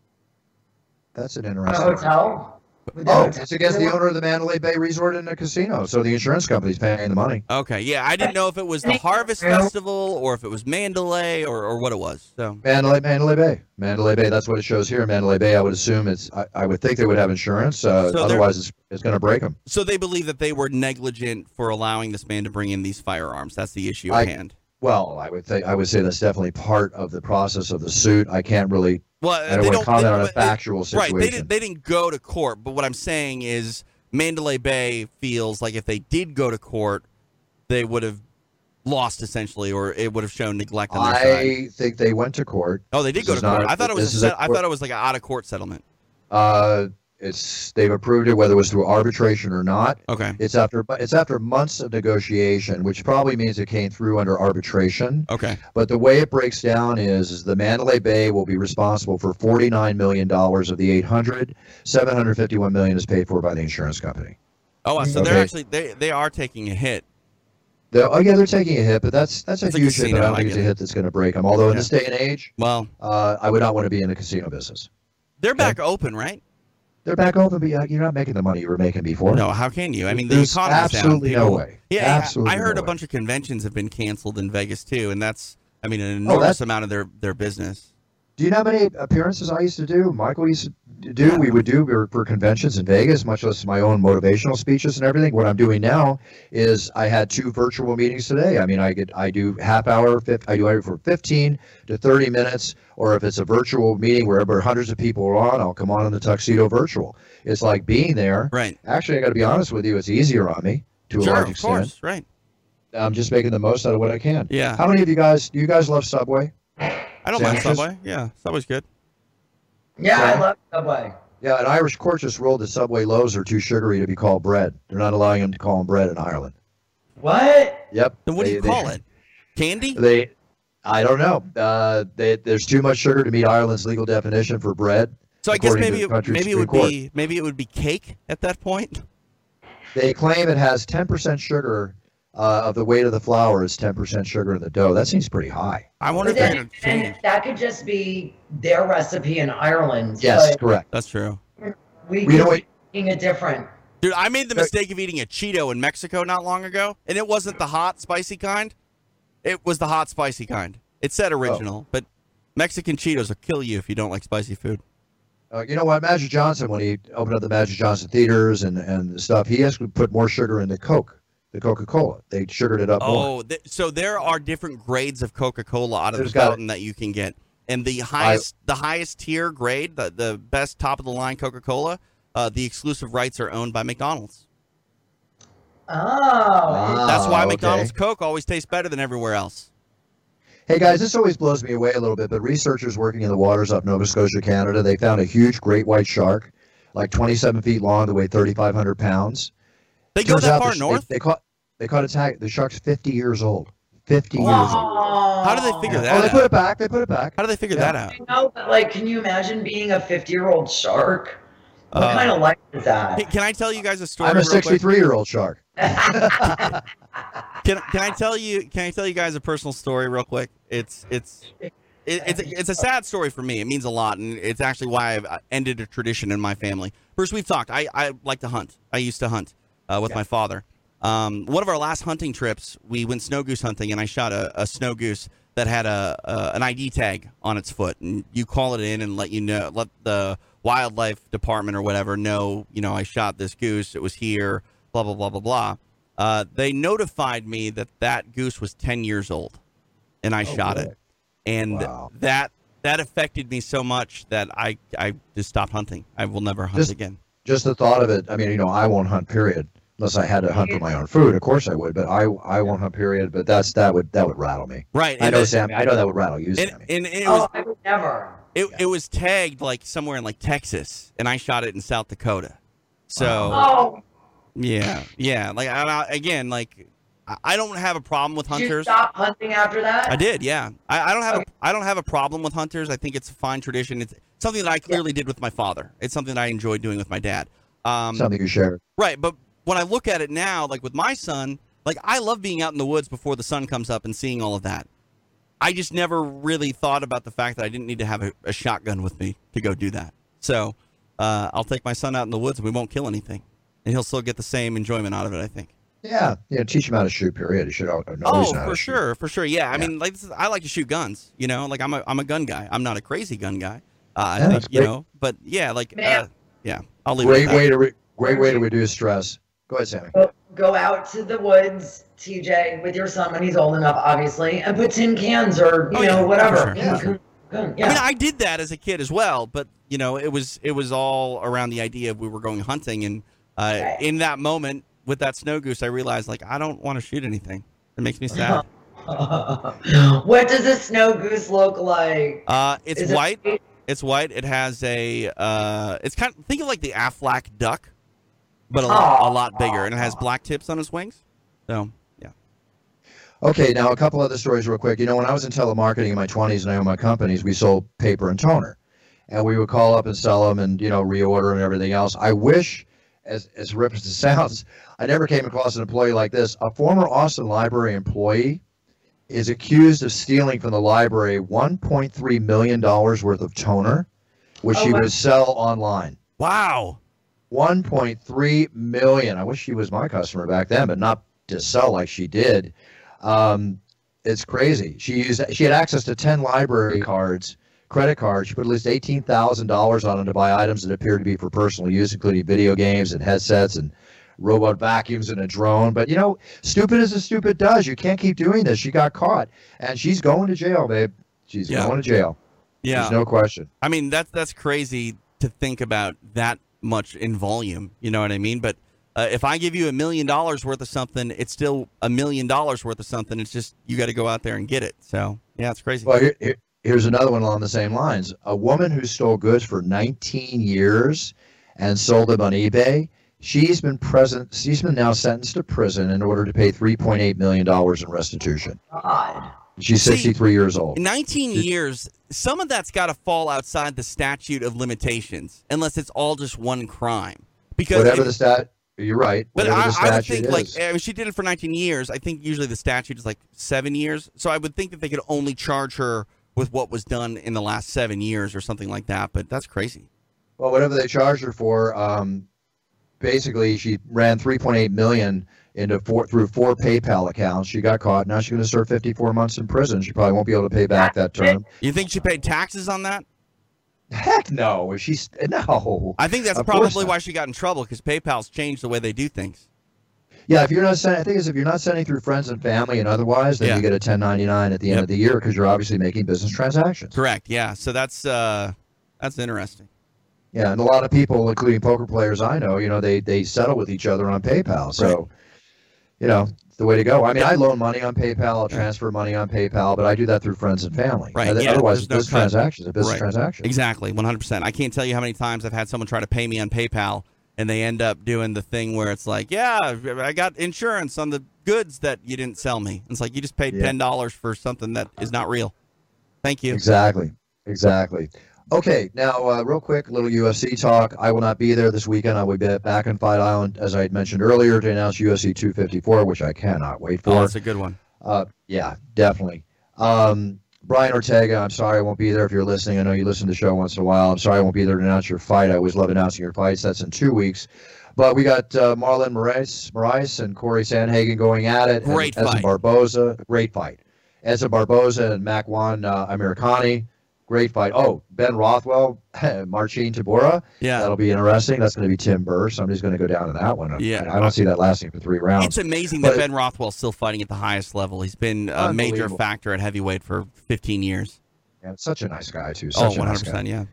That's an A interesting. hotel? Would the Oh, hotel- it's against the owner of the Mandalay Bay Resort and the casino. So the insurance company's paying the money. Okay, yeah, I didn't know if it was the Harvest Festival or if it was Mandalay or, or what it was. So Mandalay, Mandalay Bay, Mandalay Bay. That's what it shows here. Mandalay Bay. I would assume it's. I, I would think they would have insurance. Uh, So they're- otherwise, it's, it's going to break them. So they believe that they were negligent for allowing this man to bring in these firearms. That's the issue I- at hand. Well, I would think. I would say that's definitely part of the process of the suit. I can't really. Well, I don't they want to comment they- on a they- factual Right, situation. they, did, they didn't go to court, but what I'm saying is Mandalay Bay feels like if they did go to court, they would have lost essentially, or it would have shown neglect on their side. I think they went to court. Oh, they did This go is to court. not a- I thought it was. this A is a set, I court- thought it was like an out of court settlement. Uh, it's they've approved it, whether it was through arbitration or not. Okay. It's after it's after months of negotiation, which probably means it came through under arbitration. Okay. But the way it breaks down is, is the Mandalay Bay will be responsible for forty-nine million dollars of the eight hundred. seven hundred fifty-one million dollars is paid for by the insurance company. Oh, so they're Okay. actually they they are taking a hit. They're, oh yeah, they're taking a hit, but that's that's a It's a huge hit. casino, But I don't I think it's a get it. hit that's going to break them. Although in Yeah. this day and age, Well, uh, I would not want to be in the casino business. they're back open, right? They're back open, but yeah, you're not making the money you were making before. No, how can you? I mean, the There's economy's down. absolutely no People- way. Yeah, Absolutely I heard no a way. bunch of conventions have been canceled in Vegas too, and that's, I mean, an Oh, enormous that's- amount of their their business. Do you know how many appearances I used to do? Michael used to do. We would do for, for conventions in Vegas, much less my own motivational speeches and everything. What I'm doing now is I had two virtual meetings today. I mean, I get I do half hour. Fif, I do it for fifteen to thirty minutes, or if it's a virtual meeting where where hundreds of people are on, I'll come on in the tuxedo virtual. It's like being there. Right. Actually, I got to be honest with you. It's easier on me to a Sure, large of extent. course, right. I'm just making the most out of what I can. Yeah. How many of you guys? Do you guys love Subway? I don't mind Sandwiches? Subway. Yeah, Subway's good. Yeah, Yeah. I love Subway. Yeah, an Irish court just ruled that Subway loaves are too sugary to be called bread. They're not allowing them to call them bread in Ireland. What? Yep. Then what do They- you they- call it? Candy? They, I don't know. Uh, they, there's too much sugar to meet Ireland's legal definition for bread. So I guess according to maybe the it, country's maybe it Supreme would Court. be maybe it would be cake at that point. They claim it has ten percent sugar uh, of the weight of the flour is ten percent sugar in the dough. That seems pretty high. I wonder But if they're then, going to change. and that could just be their recipe in Ireland. Yes, but correct. That's true. we You could know what? be eating it different. Dude, I made the Uh, mistake of eating a Cheeto in Mexico not long ago, and it wasn't the hot, spicy kind. It was the hot, spicy kind. It said original, but Mexican Cheetos will kill you if you don't like spicy food. Uh, you know what? Magic Johnson, when he opened up the Magic Johnson theaters and, and stuff, he actually put more sugar in the Coke, the Coca-Cola. They sugared it up more. Oh, th- so there are different grades of Coca-Cola out of There's the got- fountain that you can get, and the highest, the highest tier grade, the the best top of the line Coca-Cola, uh, the exclusive rights are owned by McDonald's. Oh. Ah, That's why okay. McDonald's Coke always tastes better than everywhere else. Hey guys, this always blows me away a little bit, but researchers working in the waters up Nova Scotia, Canada, they found a huge great white shark, like twenty-seven feet long, that weighed thirty-five hundred pounds. They go Turns that out far the sh- north. They, they caught they caught its tag. The shark's fifty years old. fifty years old. Oh. How do they figure that Oh, they out? put it back. They put it back. How do they figure Yeah. that out? No, but like, can you imagine being a fifty-year-old shark? What Uh, kind of life is that? Hey, can I tell you guys a story? I'm a real quick? sixty-three-year-old shark. Can can I tell you? Can I tell you guys a personal story real quick? It's it's it, it's a, it's a sad story for me. It means a lot, and it's actually why I've ended a tradition in my family. Bruce, we've talked. I, I like to hunt. I used to hunt uh, with Yeah. my father. Um, one of our last hunting trips, we went snow goose hunting, and I shot a, a snow goose that had a, a an I D tag on its foot, and you call it in and let you know, let the wildlife department or whatever know, you know, I shot this goose. It was here. Blah blah blah blah blah. Uh, they notified me that that goose was ten years old, and I Oh, shot really? it, and Wow. that that affected me so much that I I just stopped hunting. I will never hunt Just- again. Just the thought of it. I mean, you know, I won't hunt. Period. unless I had to hunt for my own food. Of course I would, but I I won't hunt. Period. But that's that would that would rattle me. Right. I and know, it- Sammy. I know that would rattle you, And, Sammy. and it Oh, was I would never. it, it was tagged like somewhere in like Texas, and I shot it in South Dakota. So Oh, yeah, yeah. Like I, I- again, like I- I don't have a problem with did you hunters. stop hunting after that? I did, yeah. I, I don't have a, I don't have a problem with hunters. I think it's a fine tradition. It's something that I clearly did with my father. It's something that I enjoyed doing with my dad. Um, Something you shared. right, but when I look at it now, like with my son, like I love being out in the woods before the sun comes up and seeing all of that. I just never really thought about the fact that I didn't need to have a, a shotgun with me to go do that. So uh, I'll take my son out in the woods and we won't kill anything, and he'll still get the same enjoyment out of it, I think. Yeah, yeah. Teach him how to shoot. Period. You should know Oh, he's how for to shoot. sure, for sure. Yeah, I Yeah. mean, like this is, I like to shoot guns. You know, like I'm a I'm a gun guy. I'm not a crazy gun guy. Uh, I Yeah, think that's you great. know, but yeah, like uh, Man. yeah, I'll leave Great it at way that. to re- great way to reduce stress. Go ahead, Sammy. Go, go out to the woods, T J, with your son when he's old enough, obviously, and put tin cans or you Oh, know yeah, whatever. for sure, Yeah. Good, good, I mean, yeah. I did that as a kid as well, but you know, it was it was all around the idea of we were going hunting, and uh, Right. in that moment with that snow goose, I realized like I don't want to shoot anything. It makes me sad. What does a snow goose look like? Uh, it's Is it- white. It's white. It has a. Uh, it's kind of think of like the Aflac duck, but a, lot, a lot bigger, and it has black tips on its wings. So yeah. Okay, now a couple other stories real quick. You know, when I was in telemarketing in my twenties and I owned my companies, we sold paper and toner. And we would call up and sell them and, you know, reorder them and everything else. I wish, as, as rip as it sounds, I never came across an employee like this. A former Austin Library employee is accused of stealing from the library one point three million dollars worth of toner, which Oh, he wow. would sell online. Wow. one point three million. I wish she was my customer back then, but not to sell like she did. Um, it's crazy. She used she had access to ten library cards, credit cards. She put at least eighteen thousand dollars on them to buy items that appeared to be for personal use, including video games and headsets and robot vacuums and a drone. But you know, stupid as a stupid does. You can't keep doing this. She got caught, and she's going to jail, babe. She's Yeah. going to jail. Yeah. There's no question. I mean, that's that's crazy to think about that much in volume. You know what I mean? But uh, if I give you a million dollars worth of something, it's still a million dollars worth of something. It's just you got to go out there and get it. So yeah, it's crazy. Well, here, here- here's another one along the same lines. A woman who stole goods for nineteen years and sold them on eBay. She's been present. She's been now sentenced to prison in order to pay three point eight million dollars in restitution. God. She's See, sixty-three years old. nineteen years, some of that's got to fall outside the statute of limitations, unless it's all just one crime. Because Whatever if- the stat, you're right. But Whatever I, the I would statute think, is. like, I mean, she did it for nineteen years. I think usually the statute is like seven years. So I would think that they could only charge her with what was done in the last seven years or something like that. But that's crazy. Well, whatever they charged her for, um, basically she ran three point eight million dollars into four through four PayPal accounts. She got caught. Now she's going to serve fifty-four months in prison. She probably won't be able to pay back that term. You think she paid taxes on that? Heck no. If she's no. I think that's Of course probably not. why she got in trouble, because PayPal's changed the way they do things. Yeah, if you're not sending, I think is if you're not sending through friends and family and otherwise, then Yeah. you get a ten ninety-nine at the end Yep. of the year because you're obviously making business transactions. Correct. Yeah. So that's uh, that's interesting. Yeah, and a lot of people, including poker players I know, you know, they they settle with each other on PayPal. So, Right. you know, it's the way to go. I mean, I loan money on PayPal, I'll transfer money on PayPal, but I do that through friends and family. Right, And yeah, otherwise, there's it's no business cut. transactions, a business Right. transaction. Exactly. one hundred percent. I can't tell you how many times I've had someone try to pay me on PayPal, and they end up doing the thing where it's like, yeah, I got insurance on the goods that you didn't sell me. It's like you just paid Yeah. ten dollars for something that is not real. Thank you. Exactly. Exactly. Okay, now, uh, real quick, a little U F C talk. I will not be there this weekend. I will be back in Fight Island, as I had mentioned earlier, to announce U F C two fifty-four, which I cannot wait for. Oh, that's a good one. Uh, yeah, definitely. Um, Brian Ortega, I'm sorry I won't be there if you're listening. I know you listen to the show once in a while. I'm sorry I won't be there to announce your fight. I always love announcing your fights. That's in two weeks. But we got uh, Marlon Moraes, Moraes and Corey Sandhagen going at it. Great and Edson fight. Barboza, great fight. Edson Barboza and Makwan uh, Americani, great fight. Oh, Ben Rothwell, Marcin Tybura. Yeah. That'll be interesting. That's going to be Tim Burr. Somebody's going to go down to that one. Yeah. I don't see that lasting for three rounds. It's amazing But that it- Ben Rothwell's still fighting at the highest level. He's been a major Unbelievable. factor at heavyweight for fifteen years. Yeah, such a nice guy, too. Oh, Such a nice guy. one hundred percent, yeah.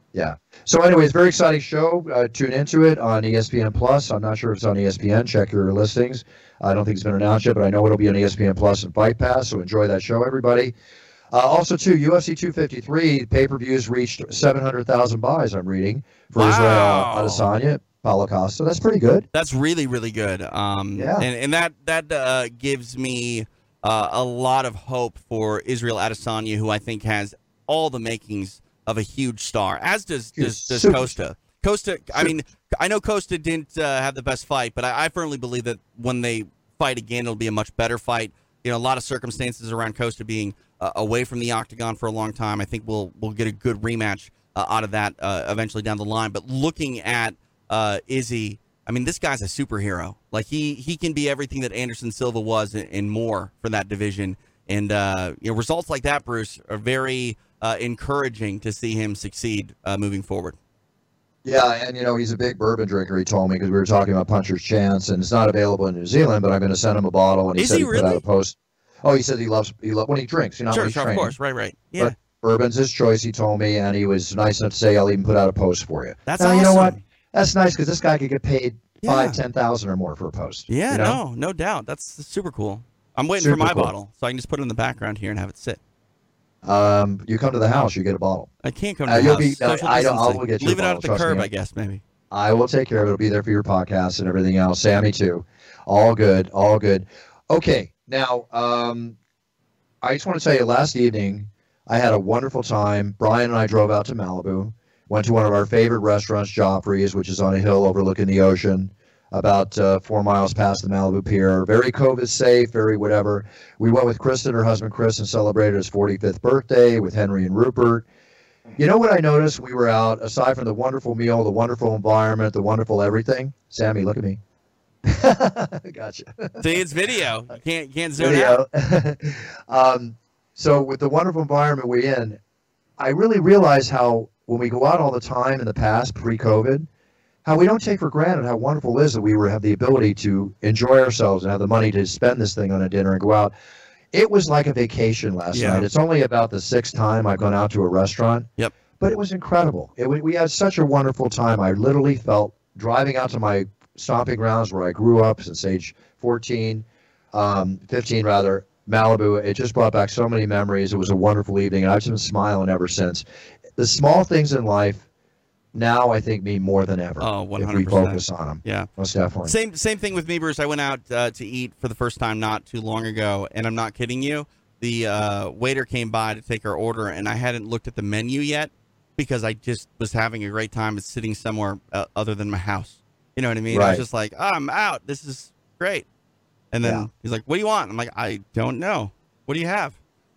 Yeah. So anyways, very exciting show. Uh, tune into it on E S P N Plus. I'm not sure if it's on E S P N. Check your listings. I don't think it's been announced yet, but I know it'll be on E S P N Plus and Fight Pass. So enjoy that show, everybody. Uh, also, too, U F C two fifty-three pay-per-views reached seven hundred thousand buys, I'm reading, for Wow. Israel Adesanya, Paulo Costa. That's pretty good. That's really, really good. Um, Yeah. And, and that, that uh, gives me uh, a lot of hope for Israel Adesanya, who I think has all the makings of a huge star, as does, does, does Super Costa. Costa, I mean, I know Costa didn't uh, have the best fight, but I, I firmly believe that when they fight again, it'll be a much better fight. You know, a lot of circumstances around Costa being uh, away from the octagon for a long time. I think we'll we'll get a good rematch uh, out of that uh, eventually down the line. But looking at uh, Izzy, I mean, this guy's a superhero. Like, he he can be everything that Anderson Silva was and, and more for that division. And uh, you know, results like that, Bruce, are very uh, encouraging to see him succeed uh, moving forward. Yeah, and, you know, he's a big bourbon drinker, he told me, because we were talking about Puncher's Chance, and it's not available in New Zealand, but I'm going to send him a bottle, and he Is said he he really? put out a post. Oh, he said he loves, he lo- when he drinks, you know, Sure, when he's sure, of training. course. Right, right. Yeah. But bourbon's his choice, he told me, and he was nice enough to say, I'll even put out a post for you. That's now, awesome. you know what? That's nice, because this guy could get paid Yeah. five, ten thousand or more for a post. Yeah, you know? no, no doubt. That's super cool. I'm waiting Super for my cool. bottle, so I can just put it in the background here and have it sit. Um, you come to the house, you get a bottle. I can't come to Uh, the you'll house. be- no, Social I don't- I'll distancing. get you a Leave it out bottle, at the trust curb, me. I guess, maybe. I will take care of it. It'll be there for your podcast and everything else. Sammy, too. All good. All good. Okay. Now, um, I just want to tell you, last evening, I had a wonderful time. Brian and I drove out to Malibu, went to one of our favorite restaurants, Joffrey's, which is on a hill overlooking the ocean, about uh, four miles past the Malibu Pier. Very COVID safe, very whatever. We went with Kristen, her husband Chris, and celebrated his forty-fifth birthday with Henry and Rupert. You know what I noticed? We were out, aside from the wonderful meal, the wonderful environment, the wonderful everything. Sammy, look at me. Gotcha. See, it's video. You can't, can't zone out. Video. um, so with the wonderful environment we're in, I really realize how when we go out all the time in the past, pre-COVID, how we don't take for granted how wonderful it is that we were have the ability to enjoy ourselves and have the money to spend this thing on a dinner and go out. It was like a vacation last Yeah. night. It's only about the sixth time I've gone out to a restaurant. Yep. But it was incredible. It, we had such a wonderful time. I literally felt driving out to my stomping grounds where I grew up since age fourteen, um, fifteen rather, Malibu. It just brought back so many memories. It was a wonderful evening, and I've just been smiling ever since. The small things in life now, I think, mean more than ever. Oh, one if hundred we percent. focus on them. Yeah. Most definitely. Same same thing with me, Bruce. I went out uh, to eat for the first time not too long ago, and I'm not kidding you. The uh, waiter came by to take our order, and I hadn't looked at the menu yet because I just was having a great time sitting somewhere uh, other than my house. You know what I mean? I Right. was just like, oh, I'm out. This is great. And then Yeah. he's like, what do you want? I'm like, I don't know. What do you have?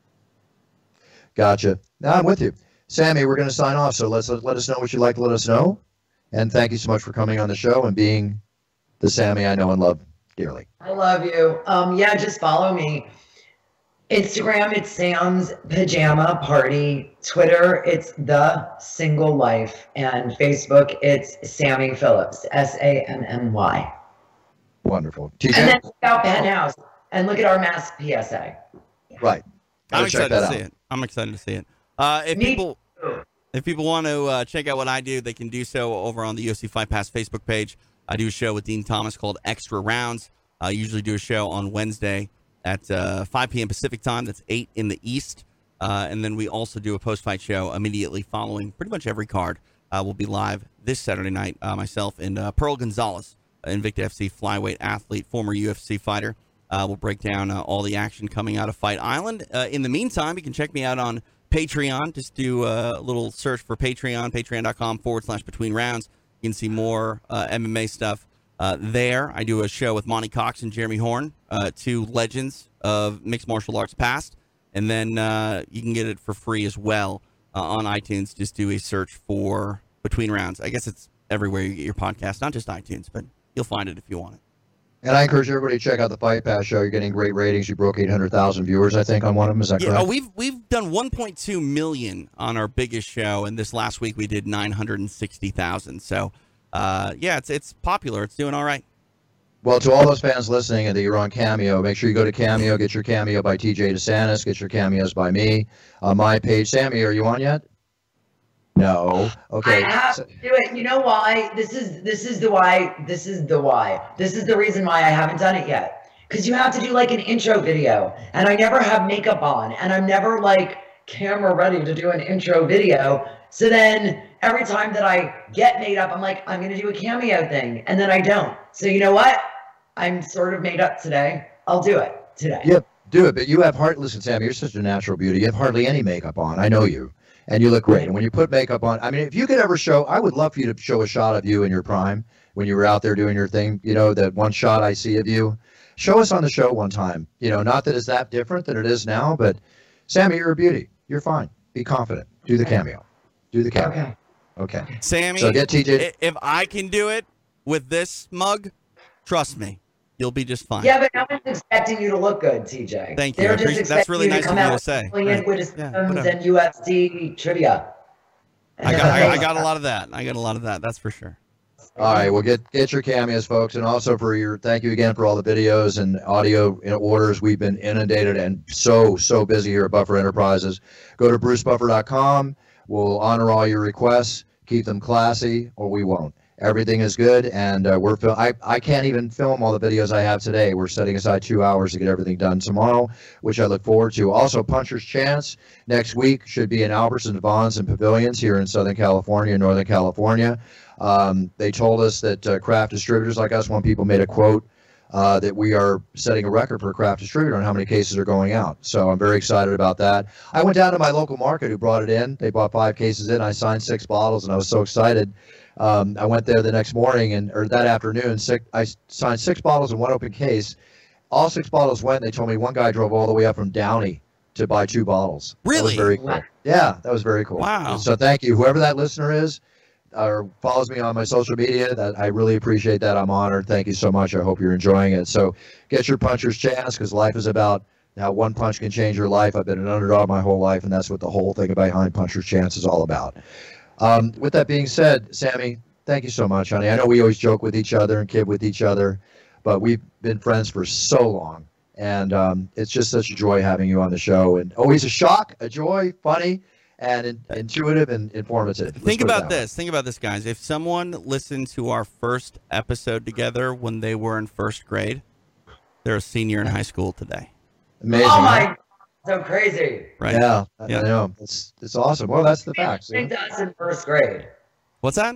Gotcha. Now I'm with you. Sammy, we're going to sign off, so let's let us know what you'd like to let us know. And thank you so much for coming on the show and being the Sammy I know and love dearly. I love you. Um, yeah, just follow me. Instagram, it's Sam's Pajama Party. Twitter, it's The Single Life. And Facebook, it's Sammy Phillips, S A M M Y. Wonderful. T And J? then check out Penthouse and look at our mask P S A. Right. I'm Gotta check excited that to out. see it. I'm excited to see it. Uh, if Me people too. if people want to uh, check out what I do, they can do so over on the U F C Fight Pass Facebook page. I do a show with Dean Thomas called Extra Rounds. I usually do a show on Wednesday at uh, five p.m. Pacific time. That's eight in the East. Uh, and then we also do a post-fight show immediately following pretty much every card. Uh, we'll be live this Saturday night, uh, myself and uh, Pearl Gonzalez, Invicta F C flyweight athlete, former U F C fighter. Uh, we'll break down uh, all the action coming out of Fight Island. Uh, in the meantime, you can check me out on Patreon. Just do uh, a little search for Patreon, patreon.com forward slash between rounds. You can see more uh, M M A stuff uh, there. I do a show with Monty Cox and Jeremy Horn, uh, two legends of mixed martial arts past. And then uh, you can get it for free as well uh, on iTunes. Just do a search for Between Rounds. I guess it's everywhere you get your podcast, not just iTunes, but you'll find it if you want it. And I encourage everybody to check out the Fight Pass show. You're getting great ratings. You broke eight hundred thousand viewers, I think, on one of them. Is that Yeah, correct? oh, we've we've done one point two million on our biggest show, and this last week we did nine hundred sixty thousand. So, uh, yeah, it's it's popular. It's doing all right. Well, to all those fans listening and that you're on Cameo, make sure you go to Cameo, get your Cameo by T J DeSantis, get your Cameos by me on my page. Sammy, are you on yet? No. Okay. I have So- to do it. You know why? This is this is the why. This is the why. This is the reason why I haven't done it yet. Because you have to do like an intro video, and I never have makeup on, and I'm never like camera ready to do an intro video. So then every time that I get made up, I'm like, I'm gonna do a cameo thing, and then I don't. So you know what? I'm sort of made up today. I'll do it today. Yep, do it. But you have hard. Listen, Sammy, you're such a natural beauty. You have hardly any makeup on. I know you, and you look great. And when you put makeup on, I mean, if you could ever show, I would love for you to show a shot of you in your prime when you were out there doing your thing. You know, that one shot I see of you. Show us on the show one time. You know, not that it's that different than it is now, but Sammy, you're a beauty. You're fine. Be confident. Do the cameo. Do the cameo. Okay. Okay. Sammy, So get T J. i- if I can do it with this mug, trust me, you'll be just fine. Yeah, but no one's expecting you to look good, T J. Thank you. They're I just appreciate- that's expecting really you nice to come of you out to say. filling in Right. with Yeah, systems whatever. and U F C trivia. And I then got- that's I- I all. got a lot of that. I got a lot of that. That's for sure. All right, well, get get your cameos, folks, and also for your thank you again for all the videos and audio in orders. We've been inundated and so so busy here at Buffer Enterprises. Go to bruce buffer dot com. We'll honor all your requests, keep them classy, or we won't. Everything is good, and uh, we're fil- I I can't even film all the videos I have today. We're setting aside two hours to get everything done tomorrow, which I look forward to. Also, Puncher's Chance next week should be in Albertson, Vons, and Pavilions here in Southern California, Northern California. Um, they told us that uh, craft distributors like us, one people made a quote uh, that we are setting a record for a craft distributor on how many cases are going out. So I'm very excited about that. I went down to my local market who brought it in. They bought five cases in. I signed six bottles, and I was so excited. Um, I went there the next morning and or that afternoon. Six, I signed six bottles in one open case. All six bottles went. And they told me one guy drove all the way up from Downey to buy two bottles. That was Really? very cool. Yeah, that was very cool. Wow. So thank you, whoever that listener is, or follows me on my social media. That I really appreciate that. I'm honored. Thank you so much. I hope you're enjoying it. So get your Puncher's Chance, because life is about how one punch can change your life. I've been an underdog my whole life, and that's what the whole thing behind Puncher's Chance is all about. Um, with that being said, Sammy, thank you so much, honey. I know we always joke with each other and kid with each other, but we've been friends for so long, and um, it's just such a joy having you on the show, and always a shock, a joy, funny, and in, intuitive and informative. Let's Think put it about that way. this. Think about this, guys. If someone listened to our first episode together when they were in first grade, they're a senior in high school today, Amazing. Oh huh? my God, so crazy. right? Yeah, I Yeah. know. It's it's awesome. Well, that's the facts. Listening to us in first grade. What's that?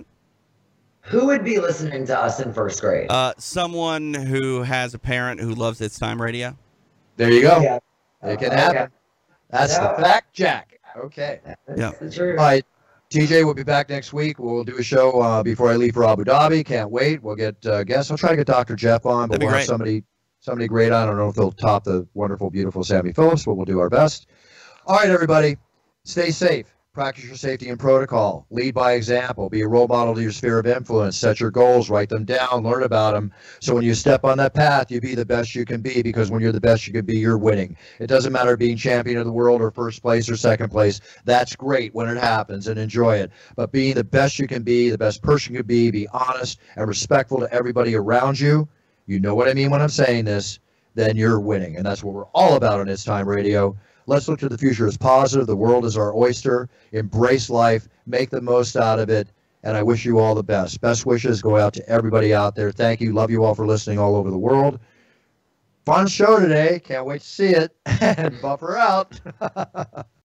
Who would be listening to us in first grade? Uh, someone who has a parent who loves It's Time Radio. There you go. Yeah. It can Okay. happen. That's Yeah. the fact, Jack. Okay. That's Yeah. the truth. All right. T J will be back next week. We'll do a show uh, before I leave for Abu Dhabi. Can't wait. We'll get uh, guests. I'll try to get Doctor Jeff on, but That'd be we'll have great. somebody somebody great on. I don't know if they'll top the wonderful, beautiful Sammy Phillips, but we'll do our best. All right, everybody. Stay safe. Practice your safety and protocol. Lead by example. Be a role model to your sphere of influence. Set your goals. Write them down. Learn about them. So when you step on that path, you be the best you can be, because when you're the best you can be, you're winning. It doesn't matter being champion of the world or first place or second place. That's great when it happens, and enjoy it. But being the best you can be, the best person you can be, be honest and respectful to everybody around you. You know what I mean when I'm saying this. Then you're winning. And that's what we're all about on It's Time Radio. Let's look to the future as positive. The world is our oyster. Embrace life. Make the most out of it. And I wish you all the best. Best wishes go out to everybody out there. Thank you. Love you all for listening all over the world. Fun show today. Can't wait to see it. And buffer out.